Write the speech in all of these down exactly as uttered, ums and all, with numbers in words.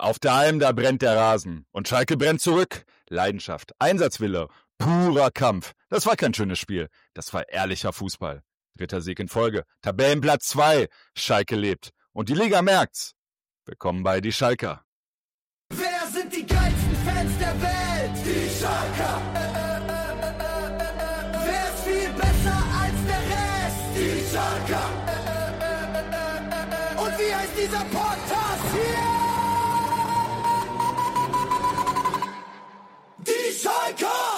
Auf der Alm, da brennt der Rasen. Und Schalke brennt zurück. Leidenschaft, Einsatzwille, purer Kampf. Das war kein schönes Spiel. Das war ehrlicher Fußball. Dritter Sieg in Folge. Tabellenplatz zwei. Schalke lebt. Und die Liga merkt's. Willkommen bei Die Schalker. Wer sind die geilsten Fans der Welt? Die Schalker. Wer ist viel besser als der Rest? Die Schalker. Und wie heißt dieser Podcast hier? Die Schalker.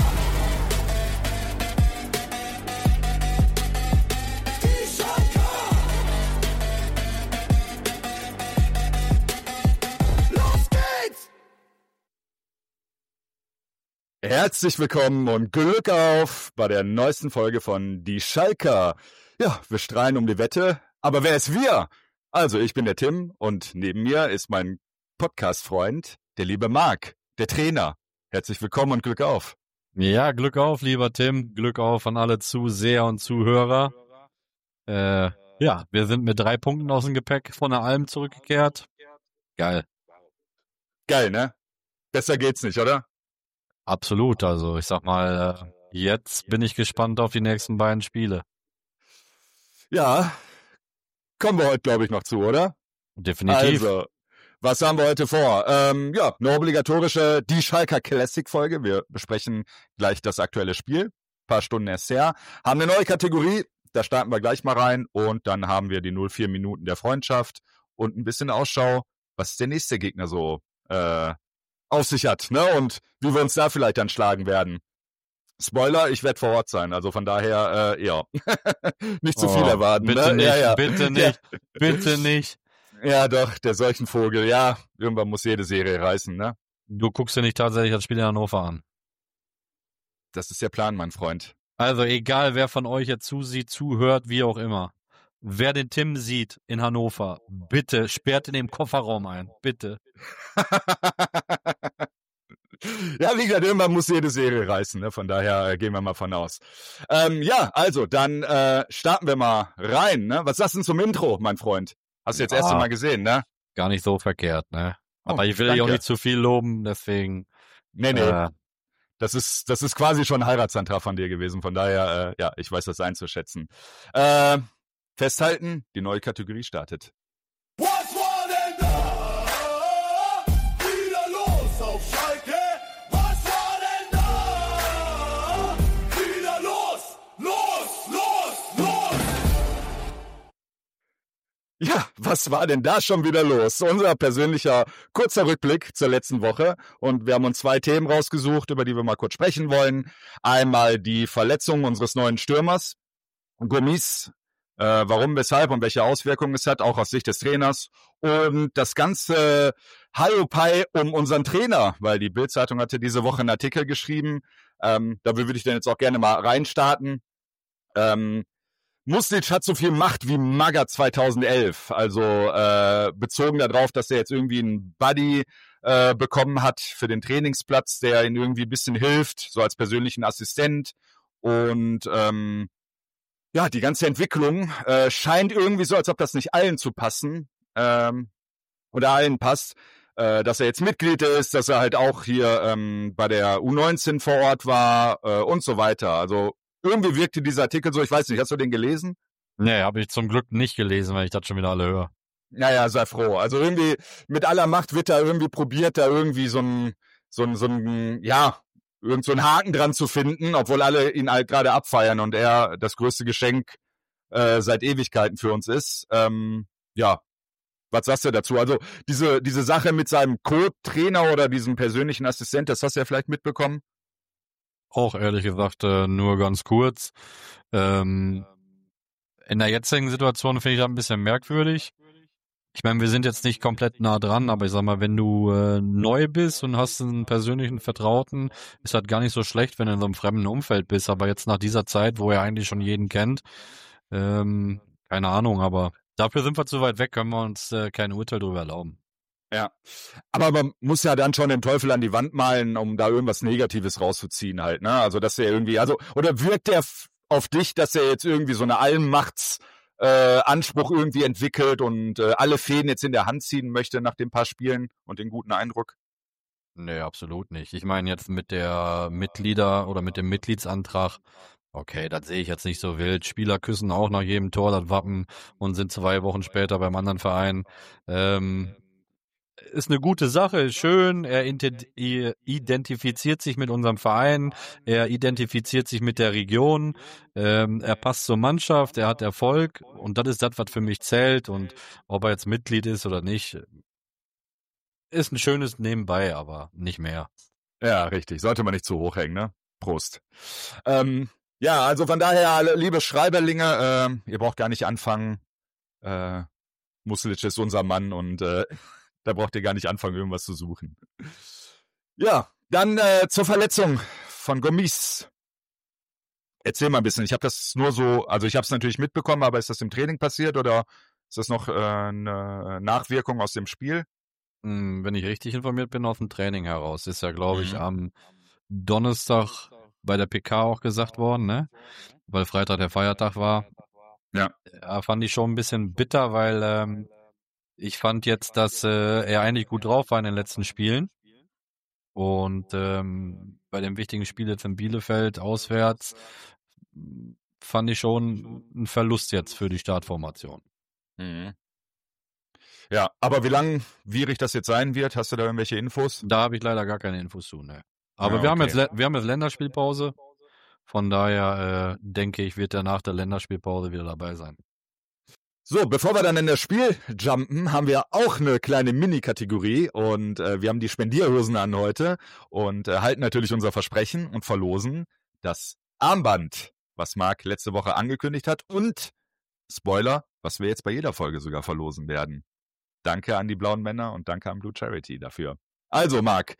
Die Schalker. Los geht's! Herzlich willkommen und Glück auf bei der neuesten Folge von Die Schalker. Ja, wir strahlen um die Wette, aber wer ist wir? Also, ich bin der Tim und neben mir ist mein Podcast-Freund, der liebe Marc, der Trainer. Herzlich willkommen und Glück auf. Ja, Glück auf, lieber Tim. Glück auf an alle Zuseher und Zuhörer. Äh, ja, wir sind mit drei Punkten aus dem Gepäck von der Alm zurückgekehrt. Geil. Geil, ne? Besser geht's nicht, oder? Absolut, also ich sag mal, äh, jetzt bin ich gespannt auf die nächsten beiden Spiele. Ja, kommen wir heute, glaube ich, noch zu, oder? Definitiv. Also, was haben wir heute vor? Ähm, ja, eine obligatorische Die Schalker Classic-Folge. Wir besprechen gleich das aktuelle Spiel. Ein paar Stunden erst her. Haben eine neue Kategorie, da starten wir gleich mal rein. Und dann haben wir die null vier Minuten der Freundschaft und ein bisschen Ausschau, was der nächste Gegner so äh, auf sich hat, ne? Und wie wir uns da vielleicht dann schlagen werden. Spoiler, ich werde vor Ort sein, also von daher, äh, ja, nicht zu viel Oh, erwarten. Bitte ne? nicht, ja, ja. bitte nicht, bitte nicht. Ja, doch, der Seuchenvogel, ja, irgendwann muss jede Serie reißen, ne? Du guckst dir nicht tatsächlich das Spiel in Hannover an. Das ist der Plan, mein Freund. Also egal, wer von euch jetzt zusieht, zuhört, wie auch immer. Wer den Tim sieht in Hannover, bitte sperrt ihn im Kofferraum ein, bitte. Ja, wie gesagt, irgendwann muss jede Serie reißen, ne? Von daher äh, gehen wir mal von aus. Ähm, ja, also, dann äh, starten wir mal rein, ne? Was sagst du denn zum Intro, mein Freund? Hast du jetzt Ja. erst Mal gesehen, ne? Gar nicht so verkehrt, ne? Oh, Aber ich will dich auch danke. nicht zu viel loben, deswegen. Nee, nee, Äh, das ist das ist quasi schon ein Heiratsantrag von dir gewesen, von daher, äh, ja, ich weiß das einzuschätzen. Äh, festhalten, die neue Kategorie startet. Was war denn da? Wieder los auf Schalke. Was war denn da? Wieder los, los, los, los. Ja, was war denn da schon wieder los? Unser persönlicher kurzer Rückblick zur letzten Woche. Und wir haben uns zwei Themen rausgesucht, über die wir mal kurz sprechen wollen. Einmal die Verletzung unseres neuen Stürmers, Gomis. Äh, warum, weshalb und welche Auswirkungen es hat, auch aus Sicht des Trainers. Und das ganze Hiopai um unseren Trainer, weil die Bild-Zeitung hatte diese Woche einen Artikel geschrieben. Ähm, da würde ich dann jetzt auch gerne mal reinstarten. Ähm, Muslic hat so viel Macht wie Maga zweitausendelf, also äh, bezogen darauf, dass er jetzt irgendwie einen Buddy äh, bekommen hat für den Trainingsplatz, der ihm irgendwie ein bisschen hilft, so als persönlichen Assistent. Und ähm, ja, die ganze Entwicklung äh, scheint irgendwie so, als ob das nicht allen zu passen ähm, oder allen passt, äh, dass er jetzt Mitglied ist, dass er halt auch hier ähm, bei der U neunzehn vor Ort war äh, und so weiter. Also irgendwie wirkte dieser Artikel so, ich weiß nicht, hast du den gelesen? nee, habe ich zum Glück nicht gelesen, weil ich das schon wieder alle höre. Naja, sei froh. Also irgendwie mit aller Macht wird da irgendwie probiert, da irgendwie so ein, so ein, so ein, ja, irgend so einen Haken dran zu finden, obwohl alle ihn halt gerade abfeiern und er das größte Geschenk äh, seit Ewigkeiten für uns ist. Ähm, ja, was sagst du dazu? Also diese, diese Sache mit seinem Co-Trainer oder diesem persönlichen Assistent, das hast du ja vielleicht mitbekommen? Auch ehrlich gesagt äh, nur ganz kurz. Ähm, in der jetzigen Situation finde ich das ein bisschen merkwürdig. Ich meine, wir sind jetzt nicht komplett nah dran, aber ich sag mal, wenn du äh, neu bist und hast einen persönlichen Vertrauten, ist das gar nicht so schlecht, wenn du in so einem fremden Umfeld bist. Aber jetzt nach dieser Zeit, wo er eigentlich schon jeden kennt, ähm, keine Ahnung, aber dafür sind wir zu weit weg, können wir uns äh, kein Urteil drüber erlauben. Ja, aber man muss ja dann schon den Teufel an die Wand malen, um da irgendwas Negatives rauszuziehen halt, ne? Also, dass er irgendwie, also, oder wirkt der f- auf dich, dass er jetzt irgendwie so eine Allmachts, äh, Anspruch irgendwie entwickelt und äh, alle Fäden jetzt in der Hand ziehen möchte nach den paar Spielen und den guten Eindruck? Nee, absolut nicht. Ich meine jetzt mit der Mitglieder- oder mit dem Mitgliedsantrag, okay, das sehe ich jetzt nicht so wild. Spieler küssen auch nach jedem Tor das Wappen und sind zwei Wochen später beim anderen Verein. Ähm, ist eine gute Sache, ist schön. Er identifiziert sich mit unserem Verein, er identifiziert sich mit der Region, ähm, er passt zur Mannschaft, er hat Erfolg und das ist das, was für mich zählt. Und ob er jetzt Mitglied ist oder nicht, ist ein schönes Nebenbei, aber nicht mehr. Ja, richtig. Sollte man nicht zu hoch hängen, ne? Prost. Ähm, ja, also von daher, liebe Schreiberlinge, äh, ihr braucht gar nicht anfangen. Äh, Muslic ist unser Mann und äh, da braucht ihr gar nicht anfangen, irgendwas zu suchen. Ja, dann äh, zur Verletzung von Gomis. Erzähl mal ein bisschen. Ich habe das nur so, also ich habe es natürlich mitbekommen, aber ist das im Training passiert oder ist das noch äh, eine Nachwirkung aus dem Spiel? Wenn ich richtig informiert bin, aus dem Training heraus. Ist ja, glaube ich, mhm. am Donnerstag bei der P K auch gesagt worden, ne? Weil Freitag der Feiertag war. Ja. ja fand ich schon ein bisschen bitter, weil ähm, ich fand jetzt, dass äh, er eigentlich gut drauf war in den letzten Spielen. Und ähm, bei dem wichtigen Spiel jetzt in Bielefeld auswärts fand ich schon einen Verlust jetzt für die Startformation. Mhm. Ja, aber wie langwierig das jetzt sein wird, hast du da irgendwelche Infos? Da habe ich leider gar keine Infos zu, ne. Aber ja, wir, okay. haben jetzt, wir haben jetzt Länderspielpause. Von daher äh, denke ich, wird er nach der Länderspielpause wieder dabei sein. So, bevor wir dann in das Spiel jumpen, haben wir auch eine kleine Mini-Kategorie und äh, wir haben die Spendierhosen an heute und äh, halten natürlich unser Versprechen und verlosen das Armband, was Marc letzte Woche angekündigt hat und Spoiler, was wir jetzt bei jeder Folge sogar verlosen werden. Danke an die blauen Männer und danke an Blue Charity dafür. Also, Marc,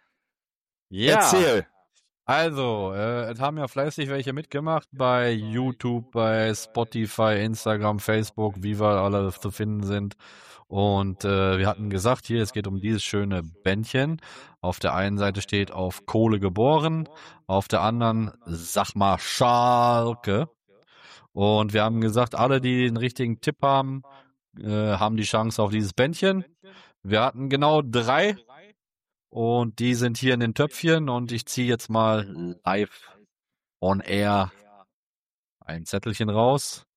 ja. erzähl. Also, äh, es haben ja fleißig welche mitgemacht bei YouTube, bei Spotify, Instagram, Facebook, wie wir alle zu finden sind. Und äh, wir hatten gesagt, hier, es geht um dieses schöne Bändchen. Auf der einen Seite steht auf Kohle geboren, auf der anderen, sag mal, Schalke. Und wir haben gesagt, alle, die den richtigen Tipp haben, äh, haben die Chance auf dieses Bändchen. Wir hatten genau drei und die sind hier in den Töpfchen und ich ziehe jetzt mal live on air ein Zettelchen raus.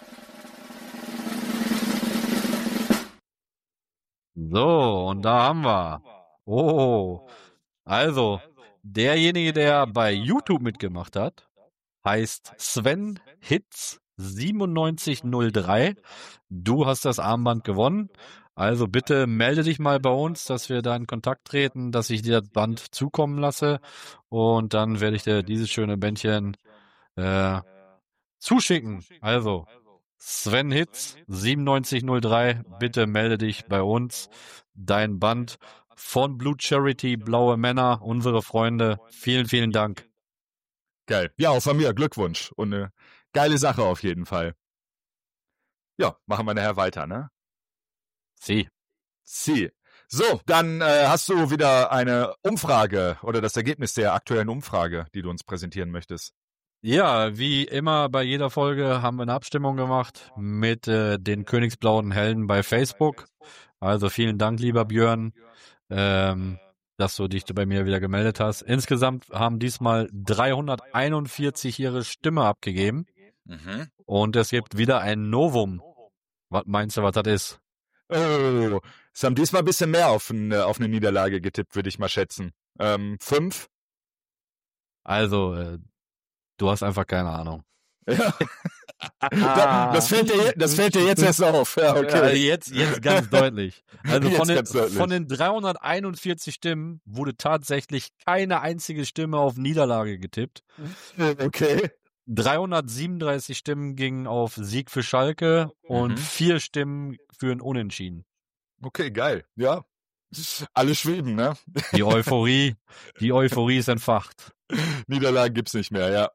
So, und da haben wir. Oh, also, derjenige, der bei YouTube mitgemacht hat, heißt Sven Hitz siebenundneunzig null drei. Du hast das Armband gewonnen. Also bitte melde dich mal bei uns, dass wir da in Kontakt treten, dass ich dir das Band zukommen lasse. Und dann werde ich dir dieses schöne Bändchen äh, zuschicken. Also Sven Hitz siebenundneunzig null drei, bitte melde dich bei uns. Dein Band von Blue Charity, Blaue Männer, unsere Freunde. Vielen, vielen Dank. Geil. Ja, auch von mir Glückwunsch und eine geile Sache auf jeden Fall. Ja, machen wir nachher weiter, ne? Sie. Sie. So, dann äh, hast du wieder eine Umfrage oder das Ergebnis der aktuellen Umfrage, die du uns präsentieren möchtest. Ja, wie immer bei jeder Folge haben wir eine Abstimmung gemacht mit äh, den Königsblauen Helden bei Facebook. Also vielen Dank, lieber Björn, ähm, dass du dich bei mir wieder gemeldet hast. Insgesamt haben diesmal dreihunderteinundvierzig ihre Stimme abgegeben. Mhm. Und es gibt wieder ein Novum. Was meinst du, was das ist? Oh, es haben diesmal ein bisschen mehr auf, ein, auf eine Niederlage getippt, würde ich mal schätzen. Ähm, fünf? Also, äh, du hast einfach keine Ahnung. Ja. das, fällt dir, das fällt dir jetzt erst auf. Ja, okay. Ja, jetzt, jetzt ganz deutlich. Also von den, deutlich. von den dreihunderteinundvierzig Stimmen wurde tatsächlich keine einzige Stimme auf Niederlage getippt. Okay. dreihundertsiebenunddreißig Stimmen gingen auf Sieg für Schalke und mhm. vier Stimmen für ein Unentschieden. Okay, geil. Ja. Alle schweben, ne? Die Euphorie, die Euphorie ist entfacht. Niederlagen gibt's nicht mehr, ja.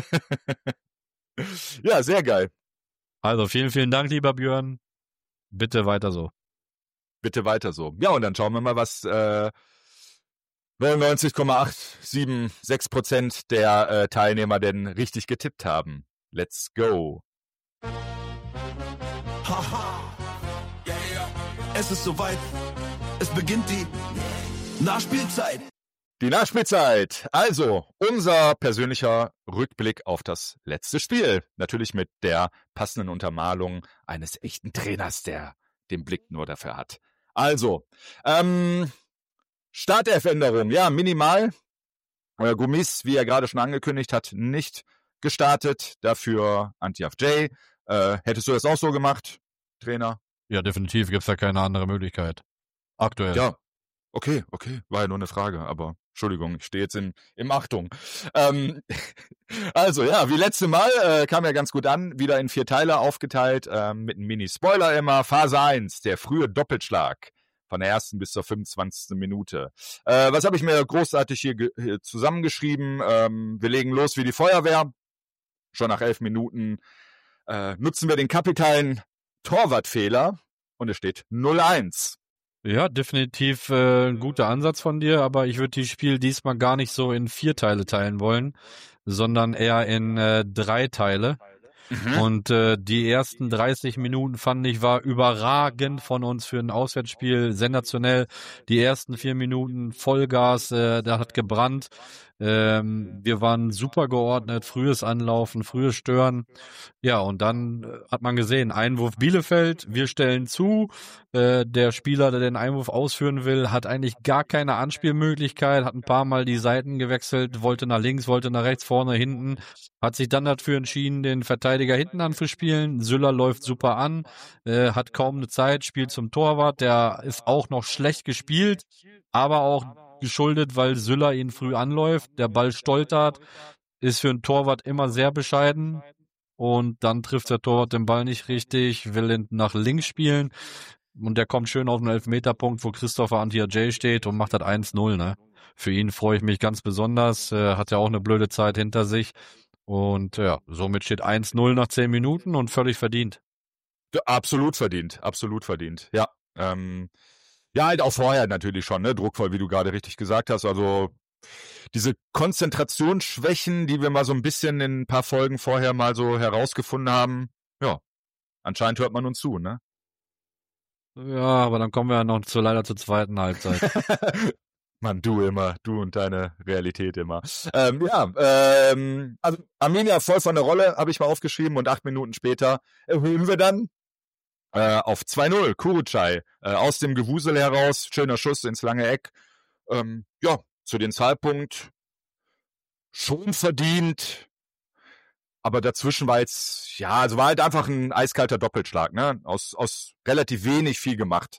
Ja, sehr geil. Also vielen, vielen Dank, lieber Björn. Bitte weiter so. Bitte weiter so. Ja, und dann schauen wir mal, was äh, neunundneunzig Komma acht sieben sechs Prozent der äh, Teilnehmer denn richtig getippt haben. Let's go. Haha. Ja, ja. Es ist soweit. Es beginnt die Nachspielzeit. Die Nachspielzeit. Also, unser persönlicher Rückblick auf das letzte Spiel. Natürlich mit der passenden Untermalung eines echten Trainers, der den Blick nur dafür hat. Also, ähm, Startelf-Änderung. Ja, minimal. Äh, Gomis, wie er gerade schon angekündigt hat, nicht gestartet. Dafür Antiyaf J. Äh, hättest du das auch so gemacht, Trainer? Ja, definitiv gibt's da keine andere Möglichkeit. Aktuell. Ja, okay, okay, war ja nur eine Frage, aber Entschuldigung, ich stehe jetzt in, in Achtung. Ähm, also ja, wie letzte Mal, äh, kam ja ganz gut an, wieder in vier Teile aufgeteilt, äh, mit einem Mini-Spoiler immer. Phase eins, der frühe Doppelschlag von der ersten bis zur fünfundzwanzigsten Minute. Äh, was habe ich mir großartig hier, ge- hier zusammengeschrieben? Ähm, wir legen los wie die Feuerwehr. Schon nach elf Minuten äh, nutzen wir den kapitalen Torwartfehler und es steht null eins. Ja, definitiv äh, ein guter Ansatz von dir, aber ich würde das Spiel diesmal gar nicht so in vier Teile teilen wollen, sondern eher in äh, drei Teile. Mhm. Und äh, die ersten dreißig Minuten fand ich war überragend von uns für ein Auswärtsspiel, sensationell. Die ersten vier Minuten Vollgas, äh, da hat gebrannt. Ähm, wir waren super geordnet, frühes Anlaufen, frühes Stören. Ja, und dann äh, hat man gesehen, Einwurf Bielefeld, wir stellen zu. Äh, der Spieler, der den Einwurf ausführen will, hat eigentlich gar keine Anspielmöglichkeit, hat ein paar Mal die Seiten gewechselt, wollte nach links, wollte nach rechts, vorne, hinten. Hat sich dann dafür entschieden, den Verteidiger hinten anzuspielen. Süller läuft super an, äh, hat kaum eine Zeit, spielt zum Torwart. Der ist auch noch schlecht gespielt, aber auch geschuldet, weil Süller ihn früh anläuft. Der Ball stoltert, ist für einen Torwart immer sehr bescheiden. Und dann trifft der Torwart den Ball nicht richtig, will ihn nach links spielen. Und der kommt schön auf den Elfmeterpunkt, wo Christopher Antiyaf steht und macht das eins null. Ne? Für ihn freue ich mich ganz besonders. Äh, hat ja auch eine blöde Zeit hinter sich. Und ja, somit steht eins null nach zehn Minuten und völlig verdient. Ja, absolut verdient, absolut verdient. Ja, ähm, ja, halt auch vorher natürlich schon, ne, druckvoll, wie du gerade richtig gesagt hast. Also diese Konzentrationsschwächen, die wir mal so ein bisschen in ein paar Folgen vorher mal so herausgefunden haben, ja, anscheinend hört man uns zu, ne? Ja, aber dann kommen wir ja noch zu, leider zur zweiten Halbzeit. Mann, du immer, du und deine Realität immer. Ähm, ja, ähm, also Arminia voll von der Rolle, habe ich mal aufgeschrieben, und acht Minuten später erhöhen wir dann äh, auf zwei null. Kurucay äh, aus dem Gewusel heraus, schöner Schuss ins lange Eck. Ähm, ja, zu dem Zeitpunkt schon verdient, aber dazwischen war jetzt, ja, also war halt einfach ein eiskalter Doppelschlag, ne? Aus, aus relativ wenig viel gemacht.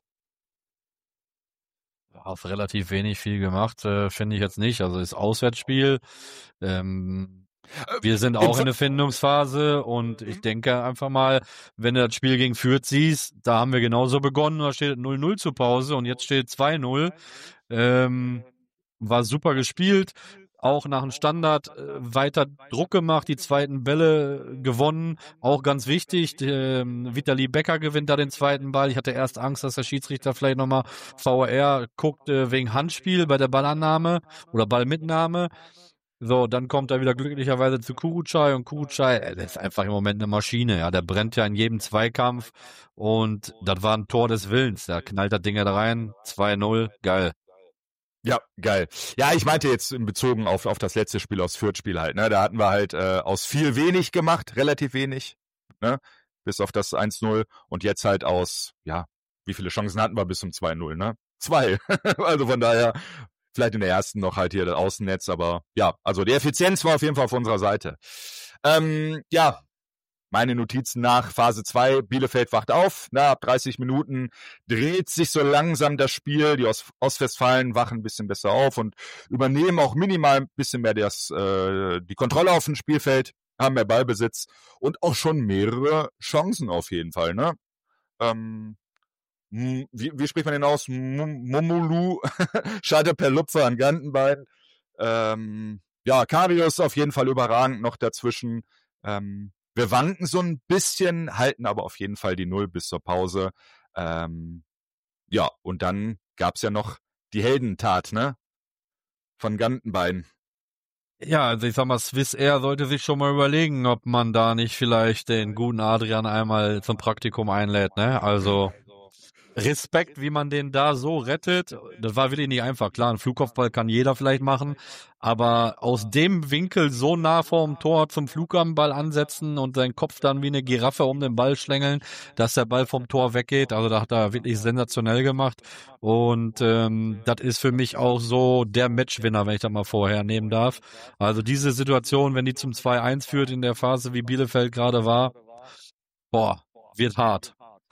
Auf relativ wenig viel gemacht, äh, finde ich jetzt nicht. Also ist Auswärtsspiel. Ähm, wir sind auch in der Findungsphase und ich denke einfach mal, wenn du das Spiel gegen Fürth siehst, da haben wir genauso begonnen, da steht null null zur Pause und jetzt steht zwei null. Ähm, war super gespielt. Auch nach dem Standard äh, weiter Druck gemacht, die zweiten Bälle gewonnen, auch ganz wichtig. Ähm, Vitali Becker gewinnt da den zweiten Ball. Ich hatte erst Angst, dass der Schiedsrichter vielleicht nochmal V R guckt äh, wegen Handspiel bei der Ballannahme oder Ballmitnahme. So, dann kommt er wieder glücklicherweise zu Kurucay und Kurucay, äh, der ist einfach im Moment eine Maschine. Ja, der brennt ja in jedem Zweikampf und das war ein Tor des Willens. Da knallt das Ding da rein, zwei null, geil. Ja, geil. Ja, ich meinte jetzt in Bezug auf, auf das letzte Spiel, aufs Fürth-Spiel halt, ne? Da hatten wir halt äh, aus viel wenig gemacht, relativ wenig, ne? Bis auf das eins null und jetzt halt aus, ja, wie viele Chancen hatten wir bis zum zwei null, ne? Zwei. Also von daher, vielleicht in der ersten noch halt hier das Außennetz, aber ja, also die Effizienz war auf jeden Fall auf unserer Seite. Ähm, ja, meine Notizen nach Phase zwei, Bielefeld wacht auf, na, ab dreißig Minuten dreht sich so langsam das Spiel, die Ost- Ostwestfalen wachen ein bisschen besser auf und übernehmen auch minimal ein bisschen mehr das, äh, die Kontrolle auf dem Spielfeld, haben mehr Ballbesitz und auch schon mehrere Chancen auf jeden Fall, ne? Ähm, wie, wie spricht man den aus? Momolu scheitert per Lupfer an Gantenbein. Ähm, ja, Karius auf jeden Fall überragend noch dazwischen. Ähm, Wir wanken so ein bisschen, halten aber auf jeden Fall die Null bis zur Pause. Ähm, ja, und dann gab's ja noch die Heldentat, ne? Von Gantenbein. Ja, also ich sag mal, Swiss Air sollte sich schon mal überlegen, ob man da nicht vielleicht den guten Adrian einmal zum Praktikum einlädt, ne? Also Respekt, wie man den da so rettet. Das war wirklich nicht einfach. Klar, einen Flugkopfball kann jeder vielleicht machen, aber aus dem Winkel so nah vorm Tor zum Flugkopfball ansetzen und seinen Kopf dann wie eine Giraffe um den Ball schlängeln, dass der Ball vom Tor weggeht. Also da hat er wirklich sensationell gemacht. Und ähm, das ist für mich auch so der Matchwinner, wenn ich das mal vorher nehmen darf. Also diese Situation, wenn die zum zwei eins führt in der Phase, wie Bielefeld gerade war, boah, wird hart.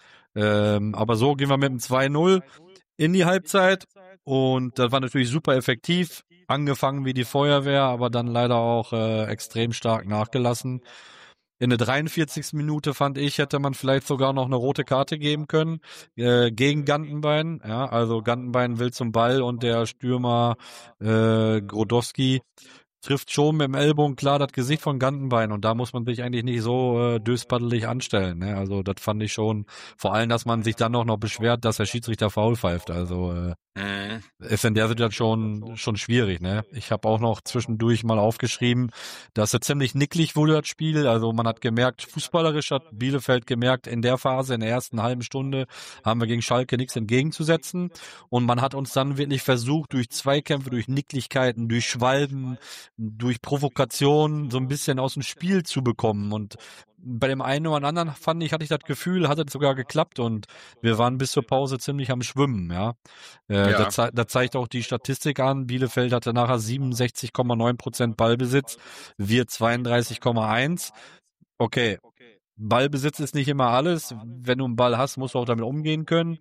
Ähm, aber so gehen wir mit dem zwei null in die Halbzeit und das war natürlich super effektiv, angefangen wie die Feuerwehr, aber dann leider auch äh, extrem stark nachgelassen. In der dreiundvierzigsten Minute fand ich, hätte man vielleicht sogar noch eine rote Karte geben können äh, gegen Gantenbein. Ja, also Gantenbein will zum Ball und der Stürmer äh, Grodowski trifft schon mit dem Ellbogen klar das Gesicht von Gantenbein und da muss man sich eigentlich nicht so äh, döspaddelig anstellen. Ne? Also das fand ich schon, vor allem, dass man sich dann noch noch beschwert, dass der Schiedsrichter faul pfeift. Also äh, Mhm. ist in der Situation schon schwierig. Ne? Ich habe auch noch zwischendurch mal aufgeschrieben, dass er ziemlich nicklig wurde, das Spiel. Also man hat gemerkt, fußballerisch hat Bielefeld gemerkt, in der Phase, in der ersten halben Stunde haben wir gegen Schalke nichts entgegenzusetzen und man hat uns dann wirklich versucht, durch Zweikämpfe, durch Nicklichkeiten, durch Schwalben, durch Provokation so ein bisschen aus dem Spiel zu bekommen. Und bei dem einen oder anderen fand ich, hatte ich das Gefühl, hat es sogar geklappt und wir waren bis zur Pause ziemlich am Schwimmen, ja. Äh, Ja. da, zei- da zeigt auch die Statistik an, Bielefeld hatte nachher siebenundsechzig Komma neun Prozent Ballbesitz, wir zweiunddreißig Komma eins. Okay. Ballbesitz ist nicht immer alles. Wenn du einen Ball hast, musst du auch damit umgehen können.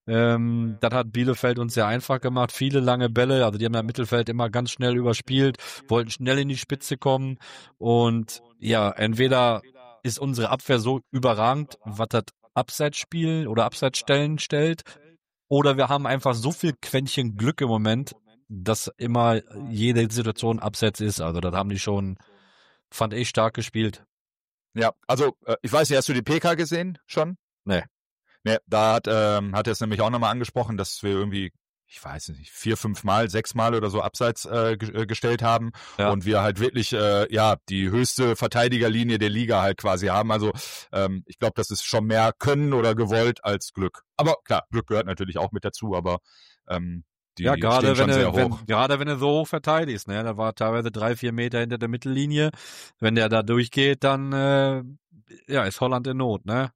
Ähm, das hat Bielefeld uns sehr einfach gemacht. Viele lange Bälle, also die haben ja im Mittelfeld immer ganz schnell überspielt, wollten schnell in die Spitze kommen. Und ja, entweder ist unsere Abwehr so überragend, was das Abseitsspiel oder Abseitsstellen stellt, oder wir haben einfach so viel Quäntchen Glück im Moment, dass immer jede Situation Abseits ist. Also das haben die schon, fand ich, stark gespielt. Ja, also äh, ich weiß nicht, hast du die P K gesehen schon? Nee. Nee, da hat, ähm, hat er es nämlich auch nochmal angesprochen, dass wir irgendwie, ich weiß nicht, vier, fünf Mal, sechs Mal oder so abseits äh, ge- äh, gestellt haben Ja. und wir halt wirklich, äh, ja, die höchste Verteidigerlinie der Liga halt quasi haben. Also ähm, ich glaube, das ist schon mehr Können oder gewollt als Glück. Aber klar, Glück gehört natürlich auch mit dazu, aber ähm, die Ja, stehen gerade schon wenn sehr er, wenn, hoch. gerade wenn er so hoch verteidigst, ne, da war teilweise drei, vier Meter hinter der Mittellinie. Wenn der da durchgeht, dann, äh, ja, ist Holland in Not, ne?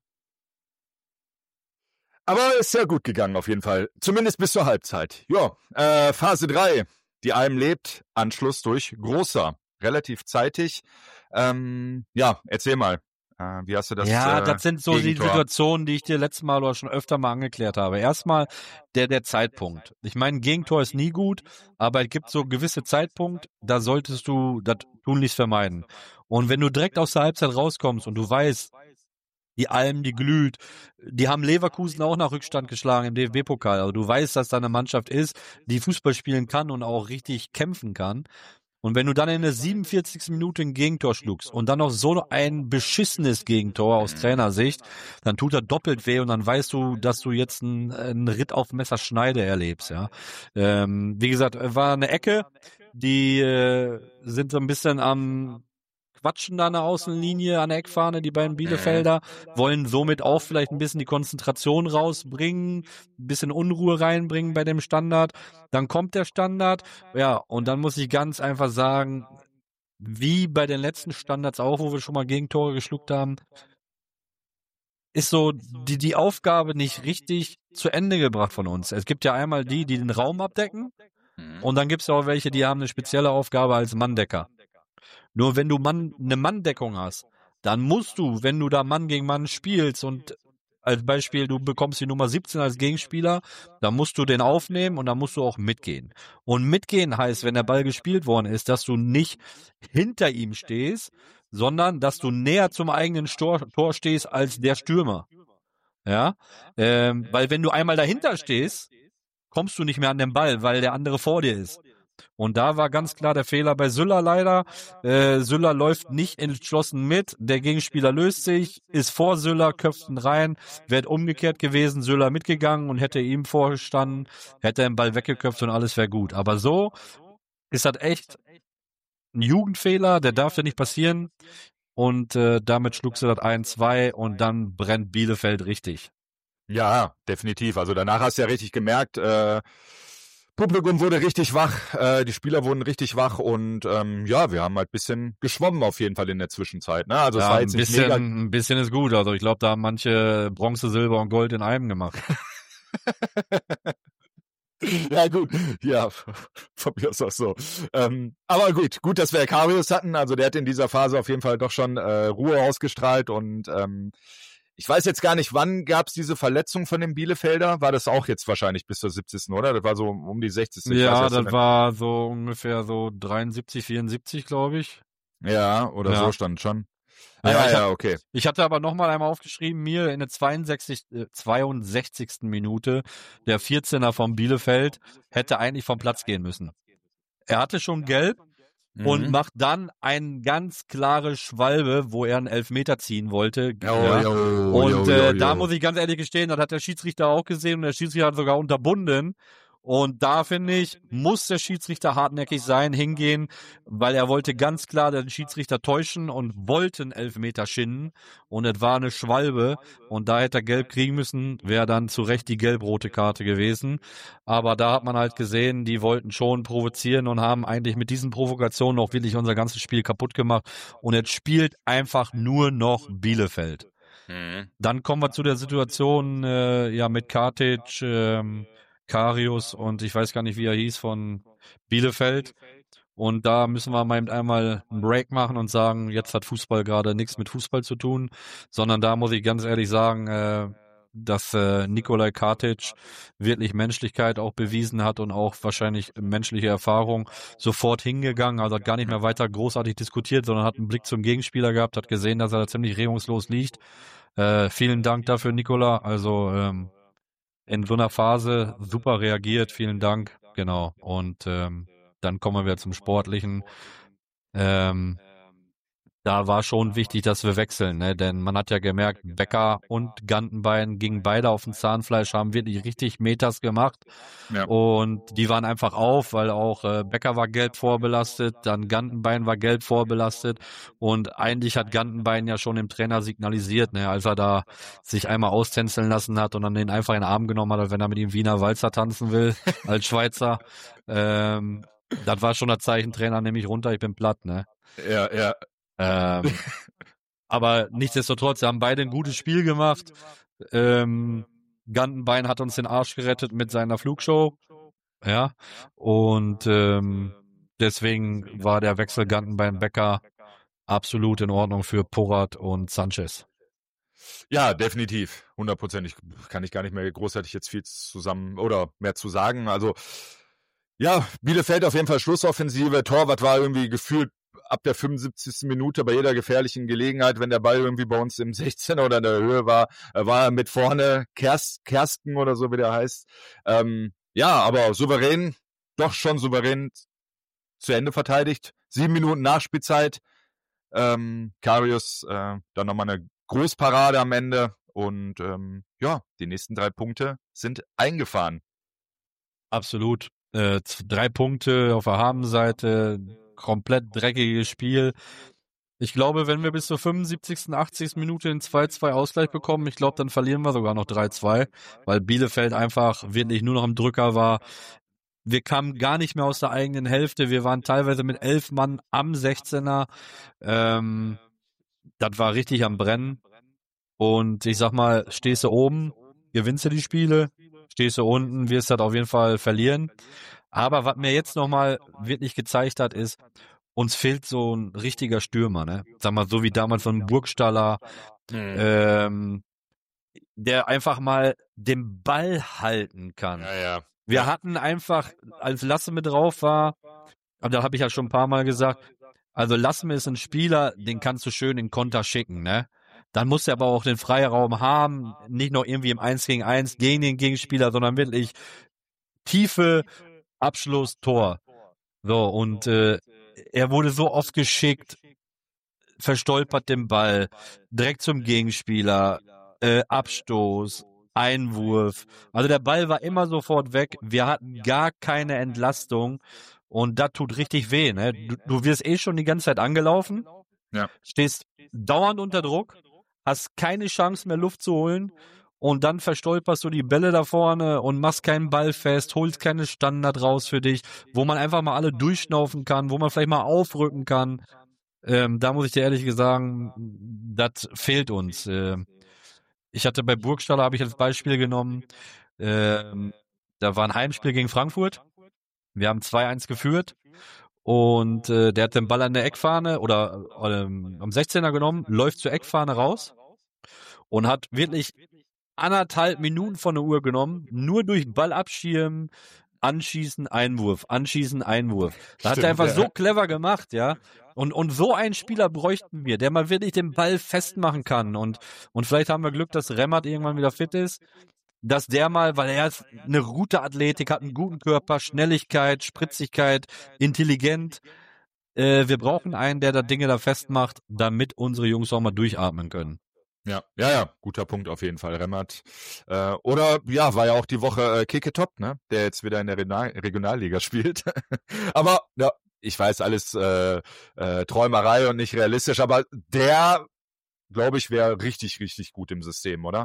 Aber ist sehr gut gegangen auf jeden Fall. Zumindest bis zur Halbzeit. Ja, äh, Phase drei. Die Alm lebt. Anschluss durch Großer. Relativ zeitig. Ähm, ja, erzähl mal. Äh, wie hast du das Ja, äh, das sind so die Gegentor? Situationen, die ich dir letztes Mal oder schon öfter mal angeklärt habe. Erstmal der, der Zeitpunkt. Ich meine, Gegentor ist nie gut, aber es gibt so gewisse Zeitpunkt, da solltest du das tunlichst vermeiden. Und wenn du direkt aus der Halbzeit rauskommst und du weißt, die Alm, die glüht, die haben Leverkusen auch nach Rückstand geschlagen im D F B-Pokal. Also du weißt, dass da eine Mannschaft ist, die Fußball spielen kann und auch richtig kämpfen kann. Und wenn du dann in der siebenundvierzigsten Minute ein Gegentor schluckst und dann noch so ein beschissenes Gegentor aus Trainersicht, dann tut er doppelt weh und dann weißt du, dass du jetzt einen, einen Ritt auf Messerschneide erlebst, ja. Ähm, wie gesagt, war eine Ecke, die äh, sind so ein bisschen am Quatschen da an der Außenlinie, an der Eckfahne, die beiden Bielefelder, wollen somit auch vielleicht ein bisschen die Konzentration rausbringen, ein bisschen Unruhe reinbringen bei dem Standard. Dann kommt der Standard, ja, und dann muss ich ganz einfach sagen, wie bei den letzten Standards auch, wo wir schon mal Gegentore geschluckt haben, ist so die, die Aufgabe nicht richtig zu Ende gebracht von uns. Es gibt ja einmal die, die den Raum abdecken, und dann gibt es auch welche, die haben eine spezielle Aufgabe als Manndecker. Nur wenn du Mann, eine Manndeckung hast, dann musst du, wenn du da Mann gegen Mann spielst und als Beispiel, du bekommst die Nummer siebzehn als Gegenspieler, dann musst du den aufnehmen und dann musst du auch mitgehen. Und mitgehen heißt, wenn der Ball gespielt worden ist, dass du nicht hinter ihm stehst, sondern dass du näher zum eigenen Tor, Tor stehst als der Stürmer. Ja, ähm, weil wenn du einmal dahinter stehst, kommst du nicht mehr an den Ball, weil der andere vor dir ist. Und da war ganz klar der Fehler bei Süller leider. Äh, Süller läuft nicht entschlossen mit. Der Gegenspieler löst sich, ist vor Süller, köpft ihn rein. Wäre umgekehrt gewesen, Süller mitgegangen und hätte ihm vorgestanden, hätte er den Ball weggeköpft und alles wäre gut. Aber so ist das echt ein Jugendfehler, der darf ja nicht passieren. Und äh, damit schlugst du das eins zwei und dann brennt Bielefeld richtig. Ja, definitiv. Also danach hast du ja richtig gemerkt, äh, Publikum wurde richtig wach, äh, die Spieler wurden richtig wach und ähm, ja, wir haben halt ein bisschen geschwommen auf jeden Fall in der Zwischenzeit. Ne? Also ja, es war jetzt ein nicht bisschen, mega. ein bisschen ist gut. Also ich glaube, da haben manche Bronze, Silber und Gold in einem gemacht. Ja gut, ja, von mir aus auch so. Ähm, aber gut, gut, dass wir Karius hatten. Also der hat in dieser Phase auf jeden Fall doch schon äh, Ruhe ausgestrahlt und ähm, ich weiß jetzt gar nicht, wann gab es diese Verletzung von dem Bielefelder? War das auch jetzt wahrscheinlich bis zur siebzigsten oder? Das war so um die sechzigste Ja, das war so ungefähr so dreiundsiebzig, vierundsiebzig, glaube ich. Ja, oder Ja. so stand schon. Ah, Ja, ja, ich ja, hab- okay. Ich hatte aber nochmal einmal aufgeschrieben, mir in der zweiundsechzigsten. Äh, zweiundsechzigsten Minute, der vierzehner von Bielefeld hätte eigentlich vom Platz gehen müssen. Er hatte schon gelb und Mhm. macht dann ein ganz klare Schwalbe, wo er einen Elfmeter ziehen wollte. Jo, Ja. jo, Und jo, äh, jo, da jo. muss ich ganz ehrlich gestehen, das hat der Schiedsrichter auch gesehen und der Schiedsrichter hat sogar unterbunden. Und da, finde ich, muss der Schiedsrichter hartnäckig sein, hingehen, weil er wollte ganz klar den Schiedsrichter täuschen und wollte einen Elfmeter schinden. Und es war eine Schwalbe. Und da hätte er gelb kriegen müssen, wäre dann zu Recht die gelb-rote Karte gewesen. Aber da hat man halt gesehen, die wollten schon provozieren und haben eigentlich mit diesen Provokationen auch wirklich unser ganzes Spiel kaputt gemacht. Und jetzt spielt einfach nur noch Bielefeld. Mhm. Dann kommen wir zu der Situation äh, ja mit Kartic, ähm, Karius und ich weiß gar nicht, wie er hieß, von Bielefeld. Und da müssen wir mal einmal einen Break machen und sagen, jetzt hat Fußball gerade nichts mit Fußball zu tun, sondern da muss ich ganz ehrlich sagen, äh, dass äh, Nikolaj Kartic wirklich Menschlichkeit auch bewiesen hat und auch wahrscheinlich menschliche Erfahrung sofort hingegangen, also hat gar nicht mehr weiter großartig diskutiert, sondern hat einen Blick zum Gegenspieler gehabt, hat gesehen, dass er da ziemlich regungslos liegt. Äh, vielen Dank dafür, Nikola. Also ähm, in so einer Phase super reagiert. Vielen Dank. Genau. Und ähm, dann kommen wir zum Sportlichen. Ähm, da war schon wichtig, dass wir wechseln, ne? Denn man hat ja gemerkt, Becker und Gantenbein gingen beide auf dem Zahnfleisch, haben wirklich richtig Meters gemacht. Ja. Und die waren einfach auf, weil auch äh, Becker war gelb vorbelastet, dann Gantenbein war gelb vorbelastet und eigentlich hat Gantenbein ja schon dem Trainer signalisiert, ne, als er da sich einmal austänzeln lassen hat und dann den einfach in den Arm genommen hat, als wenn er mit ihm Wiener Walzer tanzen will, als Schweizer. Ähm, das war schon das Zeichen, Trainer, nehme ich runter, ich bin platt, ne? Ja, ja. Ähm, aber nichtsdestotrotz, wir haben beide ein gutes Spiel gemacht. Ähm, Gantenbein hat uns den Arsch gerettet mit seiner Flugshow. Ja. Und ähm, deswegen war der Wechsel Gantenbein-Becker absolut in Ordnung für Porat und Sanchez. Ja, definitiv. Hundertprozentig kann ich gar nicht mehr großartig jetzt viel zusammen oder mehr zu sagen. Also, ja, Bielefeld auf jeden Fall Schlussoffensive. Torwart war irgendwie gefühlt ab der fünfundsiebzigsten Minute bei jeder gefährlichen Gelegenheit, wenn der Ball irgendwie bei uns im sechzehner oder in der Höhe war, war er mit vorne Kerst, Kersten oder so, wie der heißt. Ähm, ja, aber souverän, doch schon souverän zu Ende verteidigt. Sieben Minuten Nachspielzeit. Ähm, Karius, äh, dann nochmal eine Großparade am Ende. Und ähm, ja, die nächsten drei Punkte sind eingefahren. Absolut. Äh, drei Punkte auf der Habenseite, komplett dreckiges Spiel. Ich glaube, wenn wir bis zur fünfundsiebzigsten, achtzigsten Minute den zwei zwei Ausgleich bekommen, ich glaube, dann verlieren wir sogar noch drei zwei, weil Bielefeld einfach wirklich nur noch im Drücker war. Wir kamen gar nicht mehr aus der eigenen Hälfte. Wir waren teilweise mit elf Mann am sechzehner. Ähm, das war richtig am Brennen. Und ich sag mal, stehst du oben, gewinnst du die Spiele, stehst du unten, wirst du das auf jeden Fall verlieren. Aber was mir jetzt nochmal wirklich gezeigt hat, ist, uns fehlt so ein richtiger Stürmer, ne? Sag mal, so wie damals von Burgstaller, Mhm. ähm, der einfach mal den Ball halten kann. Ja, ja. Wir ja. hatten einfach, als Lasse mit drauf war, aber da habe ich ja schon ein paar Mal gesagt, also Lasse ist ein Spieler, den kannst du schön in Konter schicken, ne? Dann muss er aber auch den Freiraum haben, nicht noch irgendwie im eins gegen eins gegen den Gegenspieler, sondern wirklich tiefe Abschluss, Tor. So, und äh, er wurde so oft geschickt, verstolpert den Ball, direkt zum Gegenspieler, äh, Abstoß, Einwurf. Also der Ball war immer sofort weg. Wir hatten gar keine Entlastung. Und das tut richtig weh, ne? Du, du wirst eh schon die ganze Zeit angelaufen, Ja. stehst dauernd unter Druck, hast keine Chance mehr Luft zu holen und dann verstolperst du die Bälle da vorne und machst keinen Ball fest, holst keine Standard raus für dich, wo man einfach mal alle durchschnaufen kann, wo man vielleicht mal aufrücken kann. Ähm, da muss ich dir ehrlich sagen, das fehlt uns. Ähm, ich hatte bei Burgstaller, habe ich als Beispiel genommen, ähm, da war ein Heimspiel gegen Frankfurt. Wir haben zwei eins geführt und äh, der hat den Ball an der Eckfahne oder ähm, am sechzehner genommen, läuft zur Eckfahne raus und hat wirklich anderthalb Minuten von der Uhr genommen, nur durch Ball abschirmen, anschießen, Einwurf, anschießen, Einwurf. Da hat er Stimmt, einfach ja. so clever gemacht, ja. Und, und so einen Spieler bräuchten wir, der mal wirklich den Ball festmachen kann. Und, und vielleicht haben wir Glück, dass Remmert irgendwann wieder fit ist, dass der mal, weil er ist eine gute Athletik, hat einen guten Körper, Schnelligkeit, Spritzigkeit, intelligent. Äh, wir brauchen einen, der da Dinge da festmacht, damit unsere Jungs auch mal durchatmen können. Ja, ja, ja, guter Punkt auf jeden Fall, Remmert. Äh, oder, ja, war ja auch die Woche äh, Keke Top, ne, der jetzt wieder in der Regional- Regionalliga spielt. Aber, ja, ich weiß, alles äh, äh, Träumerei und nicht realistisch, aber der, glaube ich, wäre richtig, richtig gut im System, oder?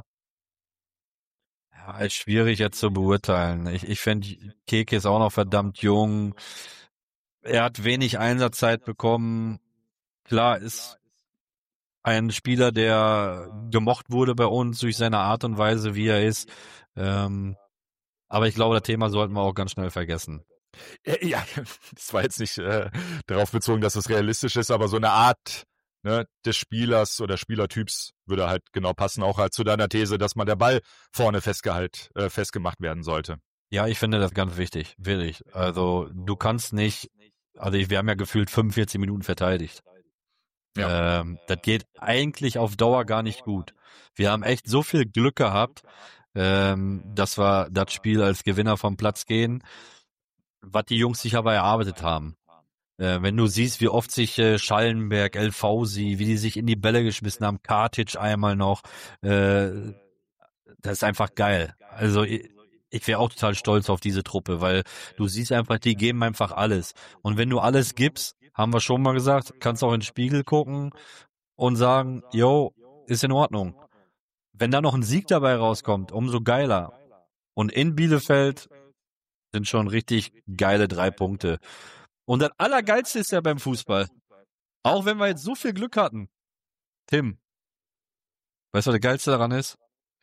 Ja, ist schwierig jetzt zu beurteilen. Ich, ich finde, Keke ist auch noch verdammt jung. Er hat wenig Einsatzzeit bekommen. Klar, ist ein Spieler, der gemocht wurde bei uns durch seine Art und Weise, wie er ist. Ähm, aber ich glaube, das Thema sollten wir auch ganz schnell vergessen. Ja, ja, das war jetzt nicht äh, darauf bezogen, dass es realistisch ist, aber so eine Art, ne, des Spielers oder Spielertyps würde halt genau passen, auch halt zu deiner These, dass man der Ball vorne festgehalt, äh, festgemacht werden sollte. Ja, ich finde das ganz wichtig, wirklich. Also du kannst nicht, also wir haben ja gefühlt fünfundvierzig Minuten verteidigt. Ja. Ähm, das geht eigentlich auf Dauer gar nicht gut. Wir haben echt so viel Glück gehabt, ähm, dass wir das Spiel als Gewinner vom Platz gehen, was die Jungs sich aber erarbeitet haben. Äh, wenn du siehst, wie oft sich äh, Schallenberg, El Fausi, wie die sich in die Bälle geschmissen haben, Kartic einmal noch, äh, das ist einfach geil. Also ich, ich wäre auch total stolz auf diese Truppe, weil du siehst einfach, die geben einfach alles. Und wenn du alles gibst, haben wir schon mal gesagt, kannst auch in den Spiegel gucken und sagen, yo, ist in Ordnung. Wenn da noch ein Sieg dabei rauskommt, umso geiler. Und in Bielefeld sind schon richtig geile drei Punkte. Und das Allergeilste ist ja beim Fußball, auch wenn wir jetzt so viel Glück hatten, Tim, weißt du, was das Geilste daran ist?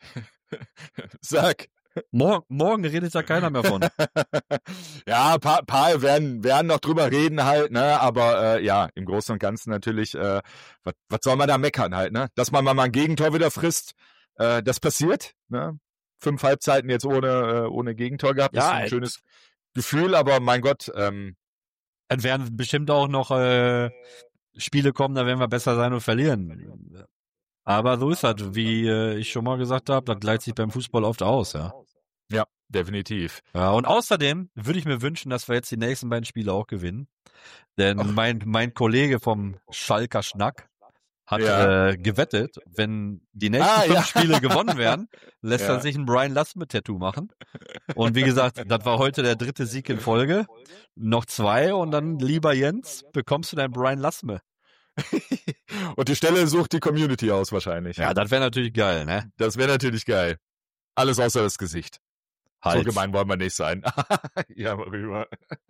Sag. Morgen, morgen redet da keiner mehr von. Ja, ein paar, paar werden, werden noch drüber reden halt, ne, aber äh, ja, im Großen und Ganzen natürlich, äh, was, was soll man da meckern halt, ne? Dass man mal ein Gegentor wieder frisst, äh, das passiert, ne? Fünf Halbzeiten jetzt ohne, äh, ohne Gegentor gehabt, Ja, ist ein schönes Gefühl, aber mein Gott, ähm, Es werden bestimmt auch noch äh, Spiele kommen, da werden wir besser sein und verlieren. Aber so ist das, wie äh, ich schon mal gesagt habe, das gleicht sich beim Fußball oft aus, ja. ja, definitiv. Ja, und außerdem würde ich mir wünschen, dass wir jetzt die nächsten beiden Spiele auch gewinnen. Denn Ach. mein mein Kollege vom Schalker Schnack hat Ja. äh, gewettet, wenn die nächsten Ah, fünf ja. Spiele gewonnen werden, lässt Ja. er sich ein Brian Lasme-Tattoo machen. Und wie gesagt, das war heute der dritte Sieg in Folge. Noch zwei und dann, lieber Jens, bekommst du dein Brian Lasme. Und die Stelle sucht die Community aus wahrscheinlich. Ja, das wäre natürlich geil, ne? Das wäre natürlich geil. Alles außer das Gesicht. Halt. So gemein wollen wir nicht sein. Ja, mal rüber.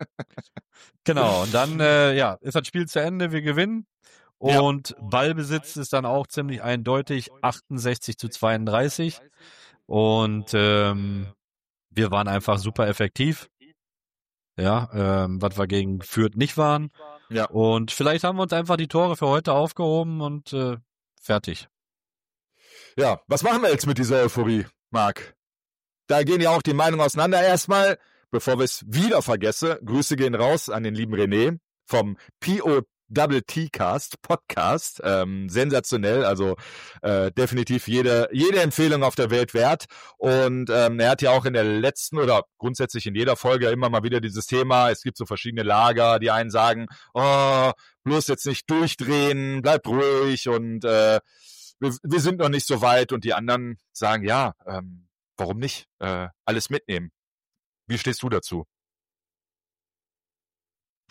Genau, und dann äh, ja, ist das Spiel zu Ende, wir gewinnen. Ja. Und Ballbesitz ist dann auch ziemlich eindeutig, achtundsechzig zu zweiunddreißig. Und ähm, wir waren einfach super effektiv. Ja, ähm, was wir gegen Fürth nicht waren. Ja. Und vielleicht haben wir uns einfach die Tore für heute aufgehoben und äh, fertig. Ja, was machen wir jetzt mit dieser Euphorie, Marc? Da gehen ja auch die Meinungen auseinander. Erstmal, bevor wir es wieder vergesse, Grüße gehen raus an den lieben René vom P O Double T-Cast, Podcast, ähm, sensationell, also äh, definitiv jede jede Empfehlung auf der Welt wert. Und ähm, er hat ja auch in der letzten oder grundsätzlich in jeder Folge immer mal wieder dieses Thema, es gibt so verschiedene Lager, die einen sagen, oh, bloß jetzt nicht durchdrehen, bleib ruhig und äh, wir, wir sind noch nicht so weit, und die anderen sagen, ja, ähm, warum nicht, äh, alles mitnehmen. Wie stehst du dazu?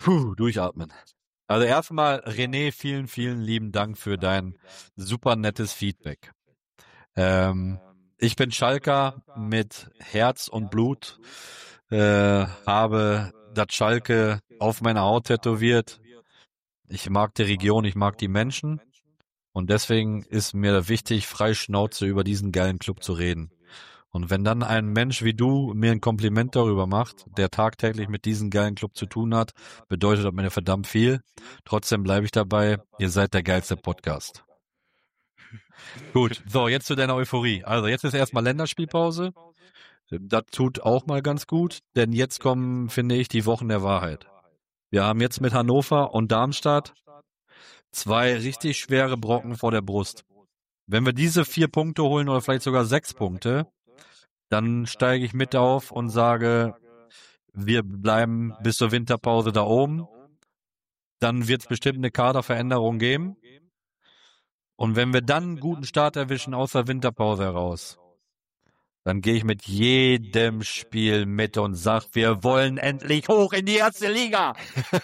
Puh, durchatmen. Also erstmal, René, vielen, vielen lieben Dank für dein super nettes Feedback. Ähm, ich bin Schalker mit Herz und Blut, äh, habe das Schalke auf meiner Haut tätowiert. Ich mag die Region, ich mag die Menschen und deswegen ist mir wichtig, frei Schnauze über diesen geilen Club zu reden. Und wenn dann ein Mensch wie du mir ein Kompliment darüber macht, der tagtäglich mit diesem geilen Club zu tun hat, bedeutet das mir verdammt viel. Trotzdem bleibe ich dabei, ihr seid der geilste Podcast. Gut, so, jetzt zu deiner Euphorie. Also jetzt ist erstmal Länderspielpause. Das tut auch mal ganz gut, denn jetzt kommen, finde ich, die Wochen der Wahrheit. Wir haben jetzt mit Hannover und Darmstadt zwei richtig schwere Brocken vor der Brust. Wenn wir diese vier Punkte holen oder vielleicht sogar sechs Punkte, dann steige ich mit auf und sage, wir bleiben bis zur Winterpause da oben. Dann wird es bestimmt eine Kaderveränderung geben. Und wenn wir dann einen guten Start erwischen aus der Winterpause heraus, dann gehe ich mit jedem Spiel mit und sag, wir wollen endlich hoch in die erste Liga.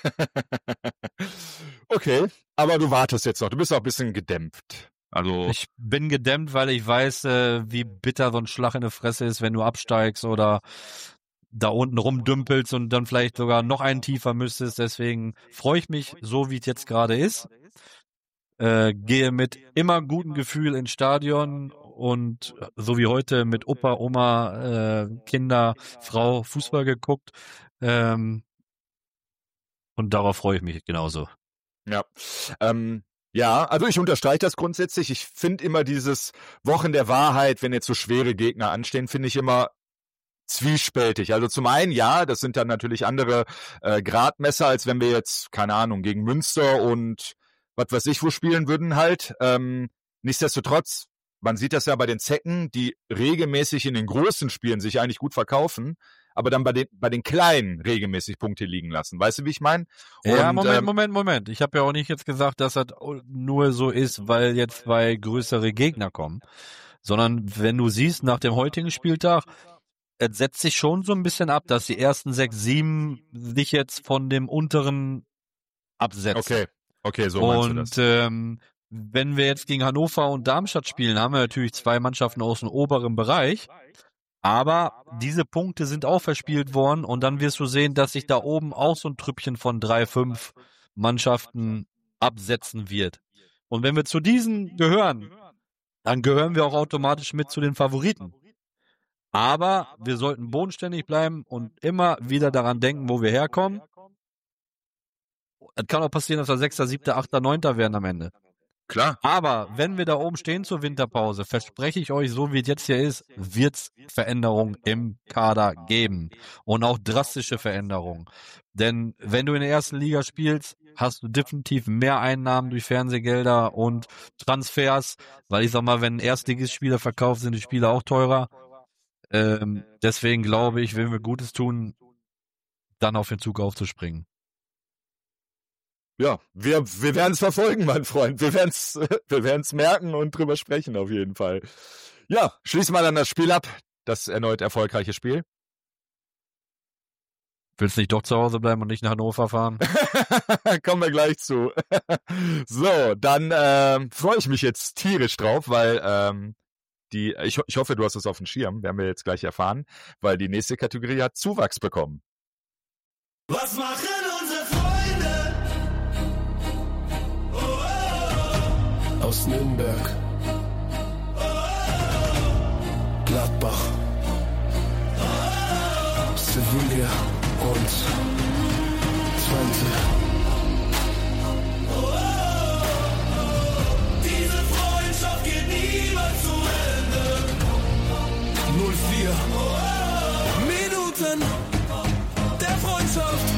Okay, aber du wartest jetzt noch. Du bist auch ein bisschen gedämpft. Also ich bin gedämmt, weil ich weiß, äh, wie bitter so ein Schlag in die Fresse ist, wenn du absteigst oder da unten rumdümpelst und dann vielleicht sogar noch einen tiefer müsstest. Deswegen freue ich mich, so wie es jetzt gerade ist. Äh, gehe mit immer gutem Gefühl ins Stadion und so wie heute mit Opa, Oma, äh, Kinder, Frau Fußball geguckt. Ähm, und darauf freue ich mich genauso. Ja, ähm, ja, also ich unterstreiche das grundsätzlich. Ich finde immer dieses Wochen der Wahrheit, wenn jetzt so schwere Gegner anstehen, finde ich immer zwiespältig. Also zum einen, ja, das sind dann natürlich andere äh, Gradmesser, als wenn wir jetzt, keine Ahnung, gegen Münster und was weiß ich wo spielen würden halt. Ähm, nichtsdestotrotz, man sieht das ja bei den Zecken, die regelmäßig in den großen Spielen sich eigentlich gut verkaufen, aber dann bei den bei den Kleinen regelmäßig Punkte liegen lassen. Weißt du, wie ich meine? Ja, Moment, ähm, Moment, Moment. Ich habe ja auch nicht jetzt gesagt, dass das nur so ist, weil jetzt zwei größere Gegner kommen, sondern wenn du siehst, nach dem heutigen Spieltag, es setzt sich schon so ein bisschen ab, dass die ersten sechs, sieben sich jetzt von dem unteren absetzen. Okay, okay, so meinst du das. Und ähm, wenn wir jetzt gegen Hannover und Darmstadt spielen, haben wir natürlich zwei Mannschaften aus dem oberen Bereich. Aber diese Punkte sind auch verspielt worden und dann wirst du sehen, dass sich da oben auch so ein Trüppchen von drei, fünf Mannschaften absetzen wird. Und wenn wir zu diesen gehören, dann gehören wir auch automatisch mit zu den Favoriten. Aber wir sollten bodenständig bleiben und immer wieder daran denken, wo wir herkommen. Es kann auch passieren, dass wir Sechster, Siebter, Achter, Neunter werden am Ende. Klar. Aber wenn wir da oben stehen zur Winterpause, verspreche ich euch, so wie es jetzt hier ist, wird es Veränderungen im Kader geben. Und auch drastische Veränderungen. Denn wenn du in der ersten Liga spielst, hast du definitiv mehr Einnahmen durch Fernsehgelder und Transfers. Weil ich sag mal, wenn Erstligaspieler verkauft, sind die Spieler auch teurer. Ähm, deswegen glaube ich, wenn wir Gutes tun, dann auf den Zug aufzuspringen. Ja, wir, wir werden es verfolgen, mein Freund. Wir werden es wir werden's merken und drüber sprechen auf jeden Fall. Ja, schließen wir dann das Spiel ab. Das erneut erfolgreiche Spiel. Willst du nicht doch zu Hause bleiben und nicht nach Hannover fahren? Kommen wir gleich zu. So, dann ähm, freue ich mich jetzt tierisch drauf, weil ähm, die, ich, ich hoffe, du hast es auf dem Schirm, werden wir jetzt gleich erfahren, weil die nächste Kategorie hat Zuwachs bekommen. Was machen unsere Freunde? Oh, oh, oh. Aus Nürnberg, Gladbach, Sevilla und Twente. Diese Freundschaft geht niemals zu Ende. null vier Minuten der Freundschaft.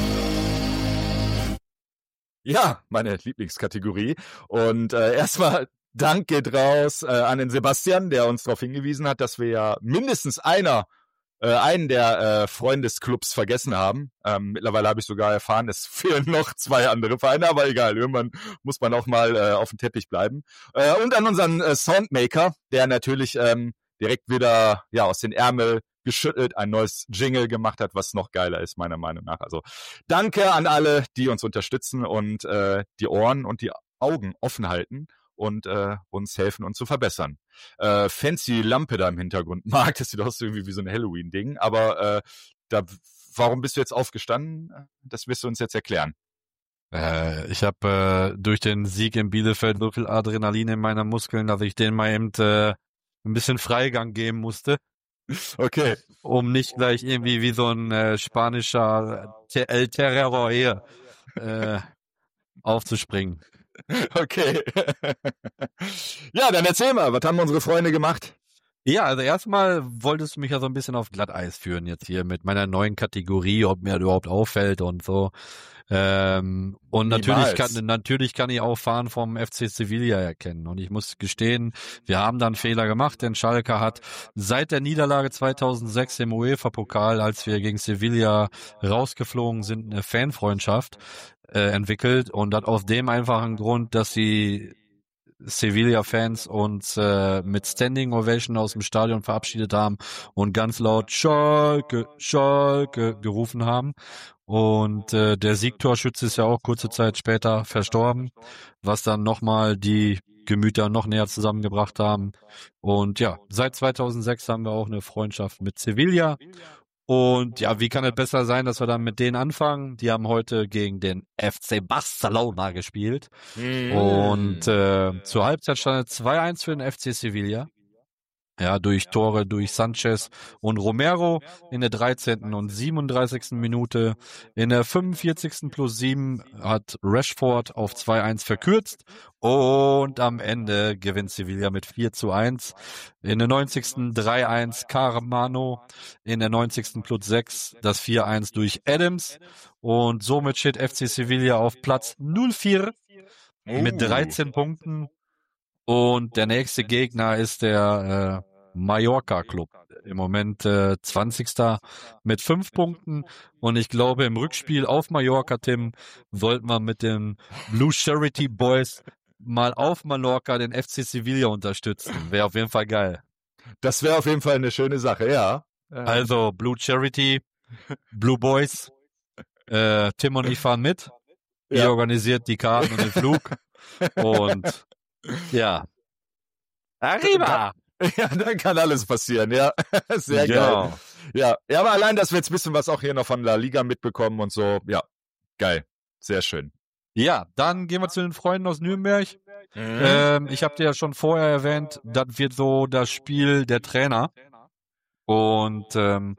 Ja, meine Lieblingskategorie. Und äh, erstmal Dank geht raus äh, an den Sebastian, der uns darauf hingewiesen hat, dass wir ja mindestens einer, äh, einen der äh, Freundesclubs vergessen haben. Ähm, mittlerweile habe ich sogar erfahren, es fehlen noch zwei andere Vereine, aber egal, irgendwann muss man auch mal äh, auf dem Teppich bleiben. Äh, und an unseren äh, Soundmaker, der natürlich ähm, direkt wieder ja aus den Ärmel geschüttelt, ein neues Jingle gemacht hat, was noch geiler ist, meiner Meinung nach. Also danke an alle, die uns unterstützen und äh, die Ohren und die Augen offen halten und äh, uns helfen, uns zu verbessern. Äh, fancy Lampe da im Hintergrund. Marc, das sieht aus irgendwie wie so ein Halloween-Ding, aber äh, da, warum bist du jetzt aufgestanden? Das wirst du uns jetzt erklären. Äh, ich habe äh, durch den Sieg in Bielefeld so viel Adrenalin in meinen Muskeln, dass ich denen mal eben äh, ein bisschen Freigang geben musste. Okay. Um nicht gleich irgendwie wie so ein äh, spanischer Te- El Terror hier äh, aufzuspringen. Okay. Ja, dann erzähl mal, was haben unsere Freunde gemacht? Ja, also erstmal wolltest du mich ja so ein bisschen auf Glatteis führen jetzt hier mit meiner neuen Kategorie, ob mir das überhaupt auffällt und so. Ähm, und natürlich kann, natürlich kann ich auch Fahren vom F C Sevilla erkennen. Und ich muss gestehen, wir haben da einen Fehler gemacht, denn Schalke hat seit der Niederlage zweitausendsechs im UEFA-Pokal, als wir gegen Sevilla rausgeflogen sind, eine Fanfreundschaft äh, entwickelt. Und das aus dem einfachen Grund, dass sie Sevilla-Fans uns äh, mit Standing Ovation aus dem Stadion verabschiedet haben und ganz laut Schalke, Schalke gerufen haben. Und äh, der Siegtorschütze ist ja auch kurze Zeit später verstorben, was dann nochmal die Gemüter noch näher zusammengebracht haben. Und ja, seit zweitausendsechs haben wir auch eine Freundschaft mit Sevilla. Und ja, wie kann es besser sein, dass wir dann mit denen anfangen? Die haben heute gegen den F C Barcelona gespielt. Mm. Und äh, zur Halbzeit stand es zwei eins für den F C Sevilla. Ja, durch Tore durch Sanchez und Romero in der dreizehnten und siebenunddreißigsten Minute. In der fünfundvierzigsten plus sieben hat Rashford auf zwei eins verkürzt. Und am Ende gewinnt Sevilla mit vier zu eins. In der neunzigsten drei eins Carmano. In der neunzigsten plus sechs das vier eins durch Adams. Und somit steht F C Sevilla auf Platz null vier oh. mit dreizehn Punkten. Und der nächste Gegner ist der äh, Mallorca-Club. Im Moment äh, zwanzigster mit fünf Punkten. Und ich glaube, im Rückspiel auf Mallorca, Tim, sollte man mit den Blue Charity Boys mal auf Mallorca den F C Sevilla unterstützen. Wäre auf jeden Fall geil. Das wäre auf jeden Fall eine schöne Sache, ja. Also Blue Charity, Blue Boys, äh, Tim und ich fahren mit. Ja. Ihr organisiert die Karten und den Flug. Und ja. Arriba! Ja, dann kann alles passieren, ja. Sehr genau. Geil. Ja. ja, aber allein, dass wir jetzt ein bisschen was auch hier noch von La Liga mitbekommen und so, ja, geil. Sehr schön. Ja, dann gehen wir zu den Freunden aus Nürnberg. Mhm. Ähm, ich habe dir ja schon vorher erwähnt, das wird so das Spiel der Trainer. Und ähm,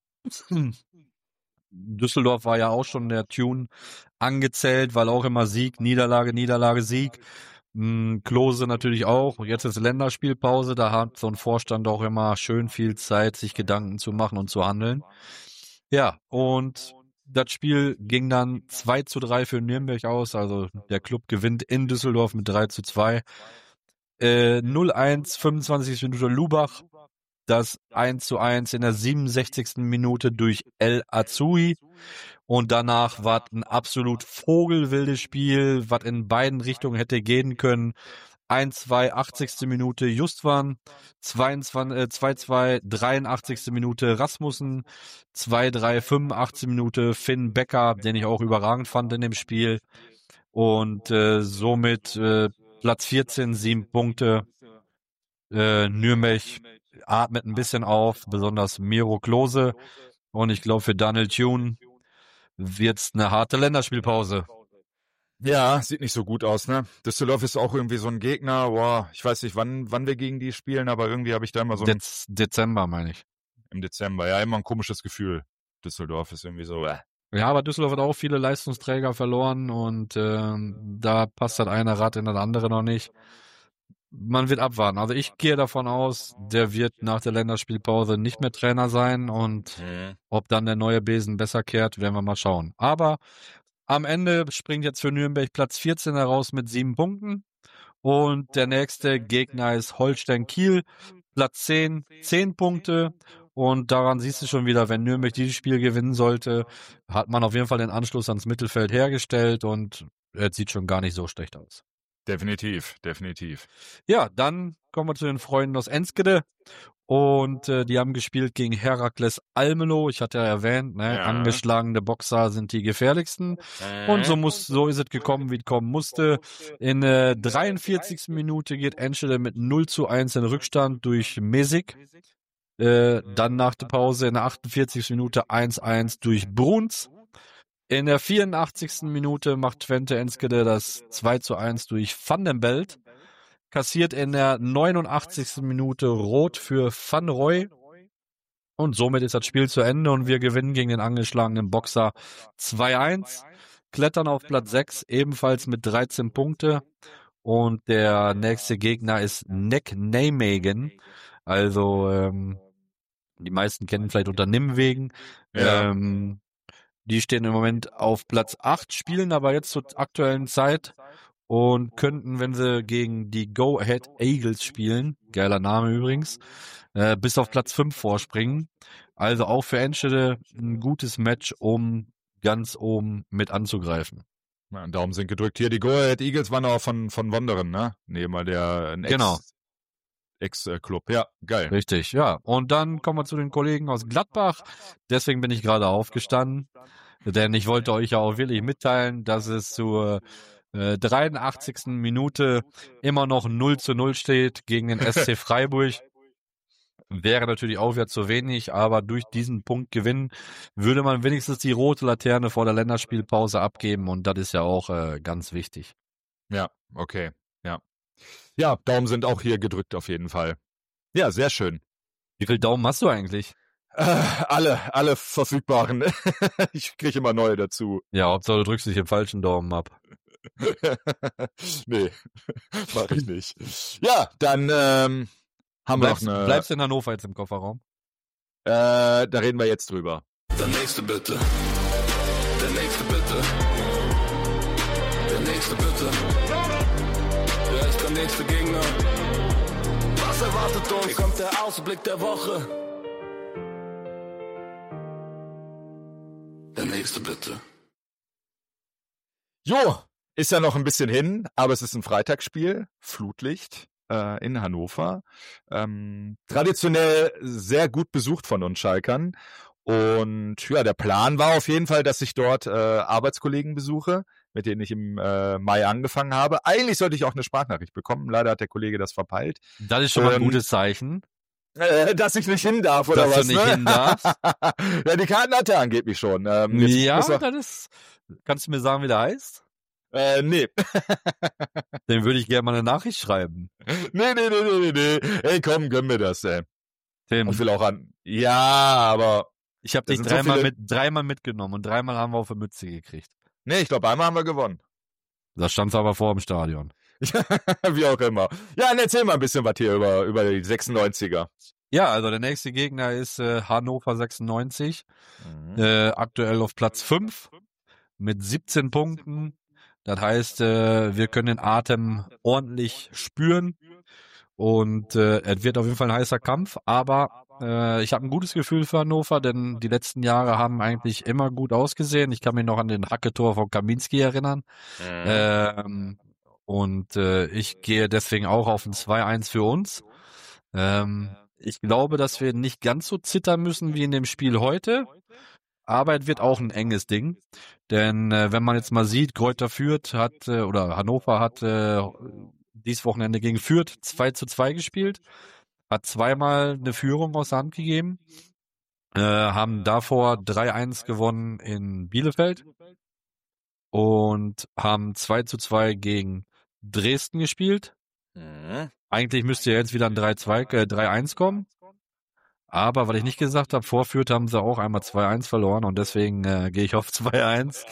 Düsseldorf war ja auch schon der Tune angezählt, weil auch immer Sieg, Niederlage, Niederlage, Sieg. Klose natürlich auch. Jetzt ist Länderspielpause, da hat so ein Vorstand auch immer schön viel Zeit, sich Gedanken zu machen und zu handeln. Ja, und das Spiel ging dann zwei zu drei für Nürnberg aus, also der Club gewinnt in Düsseldorf mit drei zu zwei. Äh, null eins, fünfundzwanzigste Minute Lubach, das eins zu eins in der siebenundsechzigsten Minute durch El Azoui. Und danach war ein absolut vogelwildes Spiel, was in beiden Richtungen hätte gehen können. eins zwei, achtzigste Minute Justwan, zwei zwei, dreiundachtzigste Minute Rasmussen, zwei drei, fünfundachtzigste Minute Finn Becker, den ich auch überragend fand in dem Spiel. Und äh, somit äh, Platz vierzehn, sieben Punkte. Äh, Nürnberg atmet ein bisschen auf, besonders Miro Klose. Und ich glaube, für Daniel Thune wird's eine harte Länderspielpause. Ja, sieht nicht so gut aus, ne? Düsseldorf ist auch irgendwie so ein Gegner, boah, ich weiß nicht, wann wann wir gegen die spielen, aber irgendwie habe ich da immer so ein... Dez- Dezember, meine ich. Im Dezember, ja, immer ein komisches Gefühl. Düsseldorf ist irgendwie so, äh. Ja, aber Düsseldorf hat auch viele Leistungsträger verloren und ähm, da passt halt eine Rad in das andere noch nicht. Man wird abwarten. Also ich gehe davon aus, der wird nach der Länderspielpause nicht mehr Trainer sein und mhm. ob dann der neue Besen besser kehrt, werden wir mal schauen. Aber am Ende springt jetzt für Nürnberg Platz vierzehn heraus mit sieben Punkten und der nächste Gegner ist Holstein Kiel, Platz zehn, zehn Punkte und daran siehst du schon wieder, wenn Nürnberg dieses Spiel gewinnen sollte, hat man auf jeden Fall den Anschluss ans Mittelfeld hergestellt und es sieht schon gar nicht so schlecht aus. Definitiv, definitiv. Ja, dann kommen wir zu den Freunden aus Enskede. Und äh, die haben gespielt gegen Herakles Almelo. Ich hatte ja erwähnt, ne, Ja. angeschlagene Boxer sind die gefährlichsten. Und so muss, so ist es gekommen, wie es kommen musste. In äh, dreiundvierzigsten Minute geht Enschede mit null zu eins in Rückstand durch Mesig. Äh, dann nach der Pause in der achtundvierzigsten Minute eins eins durch Bruns. In der vierundachtzigsten Minute macht Twente Enschede das zwei zu eins durch Van den Belt. Kassiert in der neunundachtzigsten Minute Rot für Van Roy. Und somit ist das Spiel zu Ende und wir gewinnen gegen den angeschlagenen Boxer zwei eins. Klettern auf Platz sechs, ebenfalls mit dreizehn Punkte. Und der nächste Gegner ist Neck Nijmegen. Also, ähm, die meisten kennen vielleicht unter Nimwegen. Ja. Ähm, die stehen im Moment auf Platz acht, spielen aber jetzt zur aktuellen Zeit und könnten, wenn sie gegen die Go Ahead Eagles spielen, geiler Name übrigens, äh, bis auf Platz fünf vorspringen. Also auch für Enschede ein gutes Match, um ganz oben mit anzugreifen. Ja, Daumen sind gedrückt. Hier, die Go Ahead Eagles waren auch von, von Wonderen, ne? Nee, mal der ein Ex, Genau. Ex-Club. Ja, geil. Richtig, ja. Und dann kommen wir zu den Kollegen aus Gladbach. Deswegen bin ich gerade aufgestanden, denn ich wollte euch ja auch wirklich mitteilen, dass es zur äh, dreiundachtzigsten Minute immer noch null zu null steht gegen den S C Freiburg. Wäre natürlich auch wieder zu wenig, aber durch diesen Punktgewinn würde man wenigstens die rote Laterne vor der Länderspielpause abgeben und das ist ja auch äh, ganz wichtig. Ja, okay. Ja. Ja, Daumen sind auch hier gedrückt auf jeden Fall. Ja, sehr schön. Wie viel Daumen hast du eigentlich? Äh, alle, alle verfügbaren. Ich kriege immer neue dazu. Ja, Hauptsache du drückst dich den falschen Daumen ab. Nee, mach ich nicht. Ja, dann ähm, haben Bleibst, wir noch eine... bleibst du in Hannover jetzt im Kofferraum? Äh, da reden wir jetzt drüber. Der nächste bitte. Der nächste bitte. Der nächste bitte. Wer ist der nächste Gegner? Was erwartet uns? Hier kommt der Ausblick der Woche. Der nächste bitte. Jo, ist ja noch ein bisschen hin, aber es ist ein Freitagsspiel, Flutlicht äh, in Hannover. Ähm, traditionell sehr gut besucht von uns Schalkern. Und ja, der Plan war auf jeden Fall, dass ich dort äh, Arbeitskollegen besuche, mit denen ich im äh, Mai angefangen habe. Eigentlich sollte ich auch eine Sprachnachricht bekommen. Leider hat der Kollege das verpeilt. Das ist schon mal ein Ähm, gutes Zeichen. Äh, dass ich nicht hin darf, oder Dass was? du nicht ne? hin darfst. Ja, die Karten hat er angeblich schon. Ähm, jetzt Ja, muss er- das ist. Kannst du mir sagen, wie der heißt? äh, nee. Dann würde ich gerne mal eine Nachricht schreiben. nee, nee, nee, nee, nee, nee. Ey, komm, gönn mir das, ey. Tim, Ich will auch an. Ja, aber. ich habe das dich sind so dreimal viele- mit dreimal mitgenommen und dreimal haben wir auf eine Mütze gekriegt. Nee, ich glaube, einmal haben wir gewonnen. Da stand's aber vor dem Stadion. Wie auch immer. Ja, dann erzähl mal ein bisschen was hier über, über die sechsundneunziger. Ja, also der nächste Gegner ist äh, Hannover sechsundneunzig, Mhm. äh, aktuell auf Platz fünf mit siebzehn Punkten. Das heißt, äh, wir können den Atem ordentlich spüren und äh, es wird auf jeden Fall ein heißer Kampf, aber äh, ich habe ein gutes Gefühl für Hannover, denn die letzten Jahre haben eigentlich immer gut ausgesehen. Ich kann mich noch an den Hacketor von Kaminski erinnern. Ähm, und äh, ich gehe deswegen auch auf ein zwei eins für uns. Ähm, ich glaube, dass wir nicht ganz so zittern müssen wie in dem Spiel heute. Aber es wird auch ein enges Ding. Denn äh, wenn man jetzt mal sieht, Greuther Fürth hat, äh, oder Hannover hat äh, dieses Wochenende gegen Fürth zwei zu zwei gespielt, hat zweimal eine Führung aus der Hand gegeben, äh, haben davor drei eins gewonnen in Bielefeld und haben zwei zu zwei gegen Dresden gespielt. Mhm. Eigentlich müsste ja jetzt wieder ein drei zwei, äh, drei eins kommen. Aber weil ich nicht gesagt habe, vor Fürth haben sie auch einmal zwei eins verloren und deswegen äh, gehe ich auf zwei eins.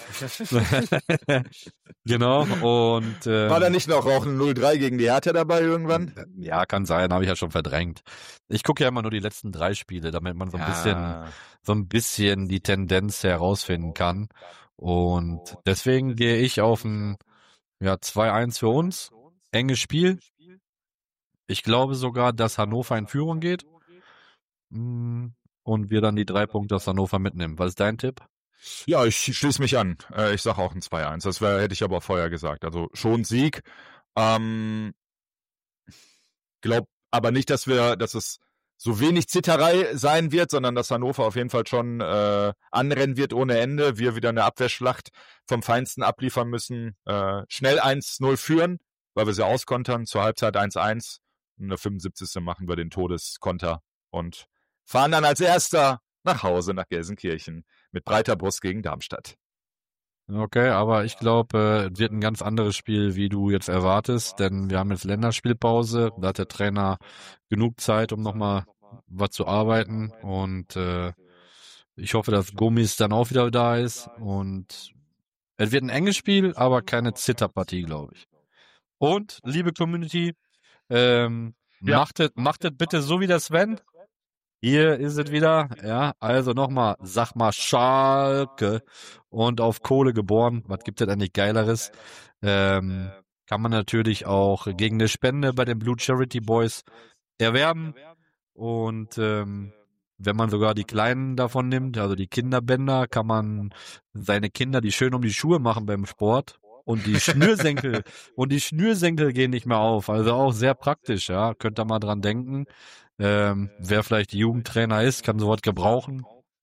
Genau. Und äh, War da nicht noch auch ein null drei gegen die Hertha dabei irgendwann? ja, kann sein, habe ich ja schon verdrängt. Ich gucke ja immer nur die letzten drei Spiele, damit man so ein bisschen so ein bisschen die Tendenz herausfinden kann. Und deswegen gehe ich auf ein ja, zwei eins für uns. Enges Spiel. Ich glaube sogar, dass Hannover in Führung geht. Und wir dann die drei Punkte aus Hannover mitnehmen. Was ist dein Tipp? Ja, ich schließe mich an. Äh, ich sage auch ein zwei eins. Das wär, hätte ich aber vorher gesagt. Also schon Sieg. Ähm, glaub aber nicht, dass wir, dass es so wenig Zitterei sein wird, sondern dass Hannover auf jeden Fall schon äh, anrennen wird ohne Ende. Wir wieder eine Abwehrschlacht vom Feinsten abliefern müssen. Äh, schnell eins null führen, weil wir sie auskontern. Zur Halbzeit eins eins. In der fünfundsiebzigsten machen wir den Todeskonter und fahren dann als Erster nach Hause, nach Gelsenkirchen. Mit breiter Brust gegen Darmstadt. Okay, aber ich glaube, es wird ein ganz anderes Spiel, wie du jetzt erwartest, denn wir haben jetzt Länderspielpause, da hat der Trainer genug Zeit, um nochmal was zu arbeiten und äh, ich hoffe, dass Gomis dann auch wieder da ist und es wird ein enges Spiel, aber keine Zitterpartie, glaube ich. Und, liebe Community, ähm, Ja. macht es macht es bitte so wie der Sven. Hier ist es wieder, ja, also nochmal, sag mal Schalke und auf Kohle geboren, was gibt es eigentlich Geileres? Ähm, kann man natürlich auch gegen eine Spende bei den Blue Charity Boys erwerben und ähm, wenn man sogar die Kleinen davon nimmt, also die Kinderbänder, kann man seine Kinder, die schön um die Schuhe machen beim Sport und die Schnürsenkel und die Schnürsenkel gehen nicht mehr auf, also auch sehr praktisch, ja, könnt ihr mal dran denken. Ähm, wer vielleicht Jugendtrainer ist, kann sowas gebrauchen.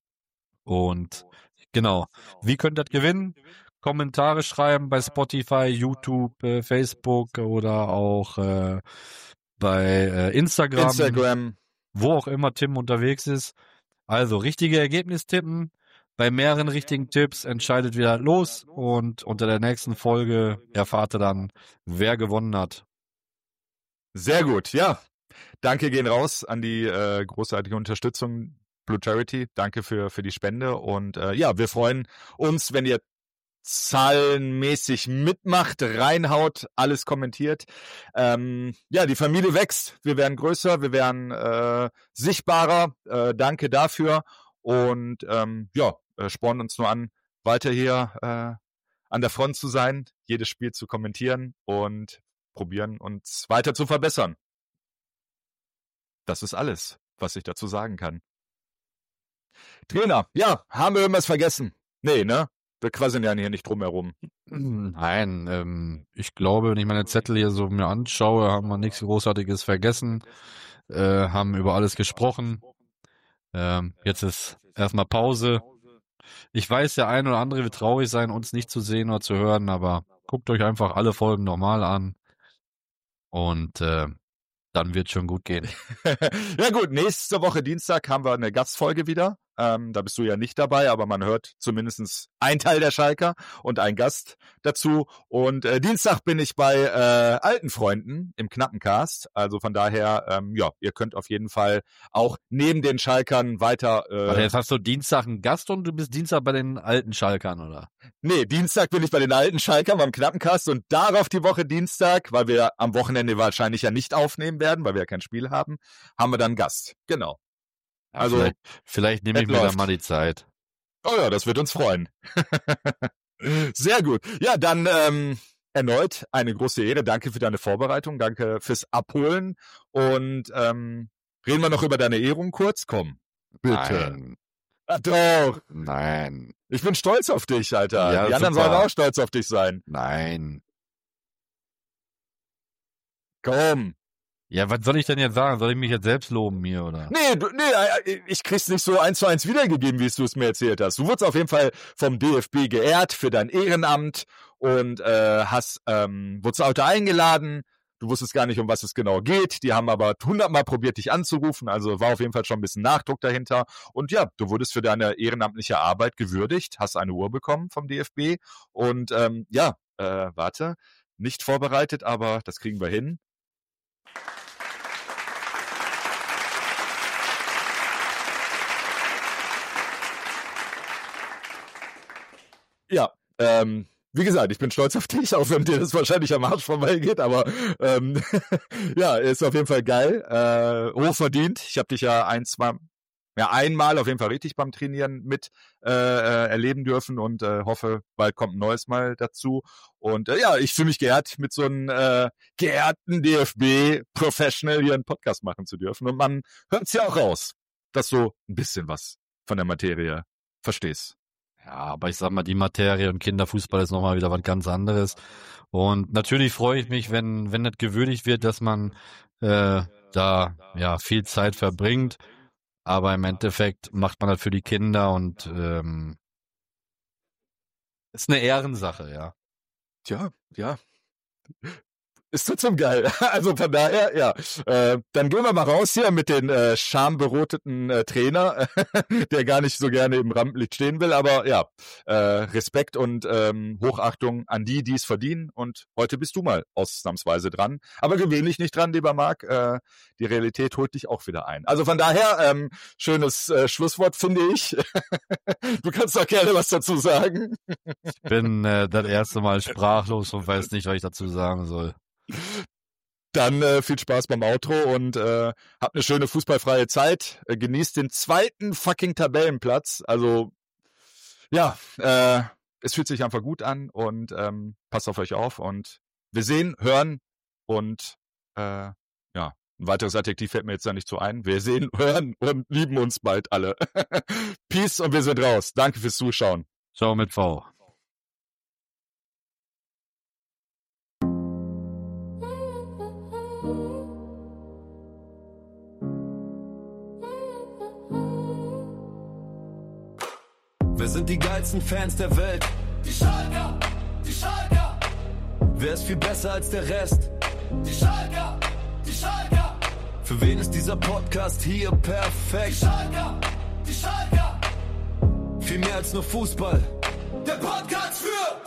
Und genau, wie könnt ihr das gewinnen? Kommentare schreiben bei Spotify, YouTube, äh, Facebook oder auch äh, bei äh, Instagram, Instagram. wo auch immer Tim unterwegs ist. Also richtige Ergebnis tippen. Bei mehreren richtigen Tipps entscheidet wieder los und unter der nächsten Folge erfahrt ihr dann, wer gewonnen hat. Sehr gut, ja. Danke gehen raus an die äh, großartige Unterstützung Blue Charity. Danke für für die Spende und äh, ja, wir freuen uns, wenn ihr zahlenmäßig mitmacht, reinhaut, alles kommentiert. Ähm, ja, die Familie wächst. Wir werden größer, wir werden äh, sichtbarer. Äh, danke dafür und ähm, ja, äh, spornt uns nur an, weiter hier äh, an der Front zu sein, jedes Spiel zu kommentieren und probieren, uns weiter zu verbessern. Das ist alles, was ich dazu sagen kann. Trainer, ja, haben wir irgendwas vergessen? Nee, ne? Wir quasseln ja hier nicht drum herum. Nein, ähm, ich glaube, wenn ich meine Zettel hier so mir anschaue, haben wir nichts Großartiges vergessen, äh, haben über alles gesprochen. Ähm, jetzt ist erstmal Pause. Ich weiß, der ein oder andere wird traurig sein, uns nicht zu sehen oder zu hören, aber guckt euch einfach alle Folgen nochmal an und äh, dann wird schon gut gehen. Ja gut, nächste Woche Dienstag haben wir eine Gastfolge wieder. Ähm, da bist du ja nicht dabei, aber man hört zumindest ein Teil der Schalker und ein Gast dazu. Und äh, Dienstag bin ich bei äh, alten Freunden im Knappencast. Also von daher, ähm, ja, ihr könnt auf jeden Fall auch neben den Schalkern weiter... Äh, Warte, jetzt hast du Dienstag einen Gast und du bist Dienstag bei den alten Schalkern, oder? Nee, Dienstag bin ich bei den alten Schalkern beim Knappencast und darauf die Woche Dienstag, weil wir am Wochenende wahrscheinlich ja nicht aufnehmen werden, weil wir ja kein Spiel haben, haben wir dann Gast. Genau. Ja, Also, vielleicht, vielleicht nehme ich mir läuft. dann mal die Zeit. Oh ja, das wird uns freuen. Sehr gut. Ja, dann ähm, erneut eine große Ehre. Danke für deine Vorbereitung, danke fürs Abholen und ähm, reden wir noch über deine Ehrung kurz? Komm, bitte. Nein, Ah, doch. nein, Ich bin stolz auf dich, Alter. Ja, Die anderen super. sollen auch stolz auf dich sein. nein. Komm. Ja, was soll ich denn jetzt sagen? Soll ich mich jetzt selbst loben hier, oder? Nee, du, nee, äh, ich krieg's nicht so eins zu eins wiedergegeben, wie du es mir erzählt hast. Du wurdest auf jeden Fall vom D F B geehrt für dein Ehrenamt und äh, hast ähm, wurdest heute eingeladen. Du wusstest gar nicht, um was es genau geht. Die haben aber hundertmal probiert, dich anzurufen. Also war auf jeden Fall schon ein bisschen Nachdruck dahinter. Und ja, du wurdest für deine ehrenamtliche Arbeit gewürdigt, hast eine Uhr bekommen vom D F B. Und ähm, ja, äh, warte, nicht vorbereitet, aber das kriegen wir hin. Ja, ähm, wie gesagt, ich bin stolz auf dich, auch wenn dir das wahrscheinlich am Arsch vorbeigeht, aber ähm, ja, ist auf jeden Fall geil, äh, hochverdient. Ich habe dich ja ein, zwei, ja einmal auf jeden Fall richtig beim Trainieren mit äh, äh, erleben dürfen und äh, hoffe, bald kommt ein neues Mal dazu. Und äh, ja, ich fühle mich geehrt, mit so einem äh, geehrten D F B-Professional hier einen Podcast machen zu dürfen. Und man hört es ja auch raus, dass du ein bisschen was von der Materie verstehst. Ja, aber ich sag mal, die Materie und Kinderfußball ist nochmal wieder was ganz anderes. Und natürlich freue ich mich, wenn wenn das gewürdigt wird, dass man äh, da ja viel Zeit verbringt, aber im Endeffekt macht man das für die Kinder und ähm, ist eine Ehrensache, ja. Tja, ja. Ist trotzdem geil. Also von daher, ja. Äh, dann gehen wir mal raus hier mit den äh, schamberoteten äh, Trainer, der gar nicht so gerne im Rampenlicht stehen will. Aber ja, äh, Respekt und ähm, Hochachtung an die, die es verdienen. Und heute bist du mal ausnahmsweise dran. Aber gewöhnlich nicht dran, lieber Marc. Äh, die Realität holt dich auch wieder ein. Also von daher, ähm, schönes äh, Schlusswort, finde ich. Du kannst doch gerne was dazu sagen. Ich bin äh, das erste Mal sprachlos und weiß nicht, was ich dazu sagen soll. Dann äh, viel Spaß beim Outro und äh, habt eine schöne fußballfreie Zeit. Äh, genießt den zweiten fucking Tabellenplatz. Also ja, äh, es fühlt sich einfach gut an und ähm, passt auf euch auf. Und wir sehen, hören und äh, ja, ein weiteres Adjektiv fällt mir jetzt da nicht so ein. Wir sehen, hören und lieben uns bald alle. Peace und wir sind raus. Danke fürs Zuschauen. Ciao mit V. Wir sind die geilsten Fans der Welt. Die Schalker, die Schalker. Wer ist viel besser als der Rest? Die Schalker, die Schalker. Für wen ist dieser Podcast hier perfekt? Die Schalker, die Schalker. Viel mehr als nur Fußball. Der Podcast für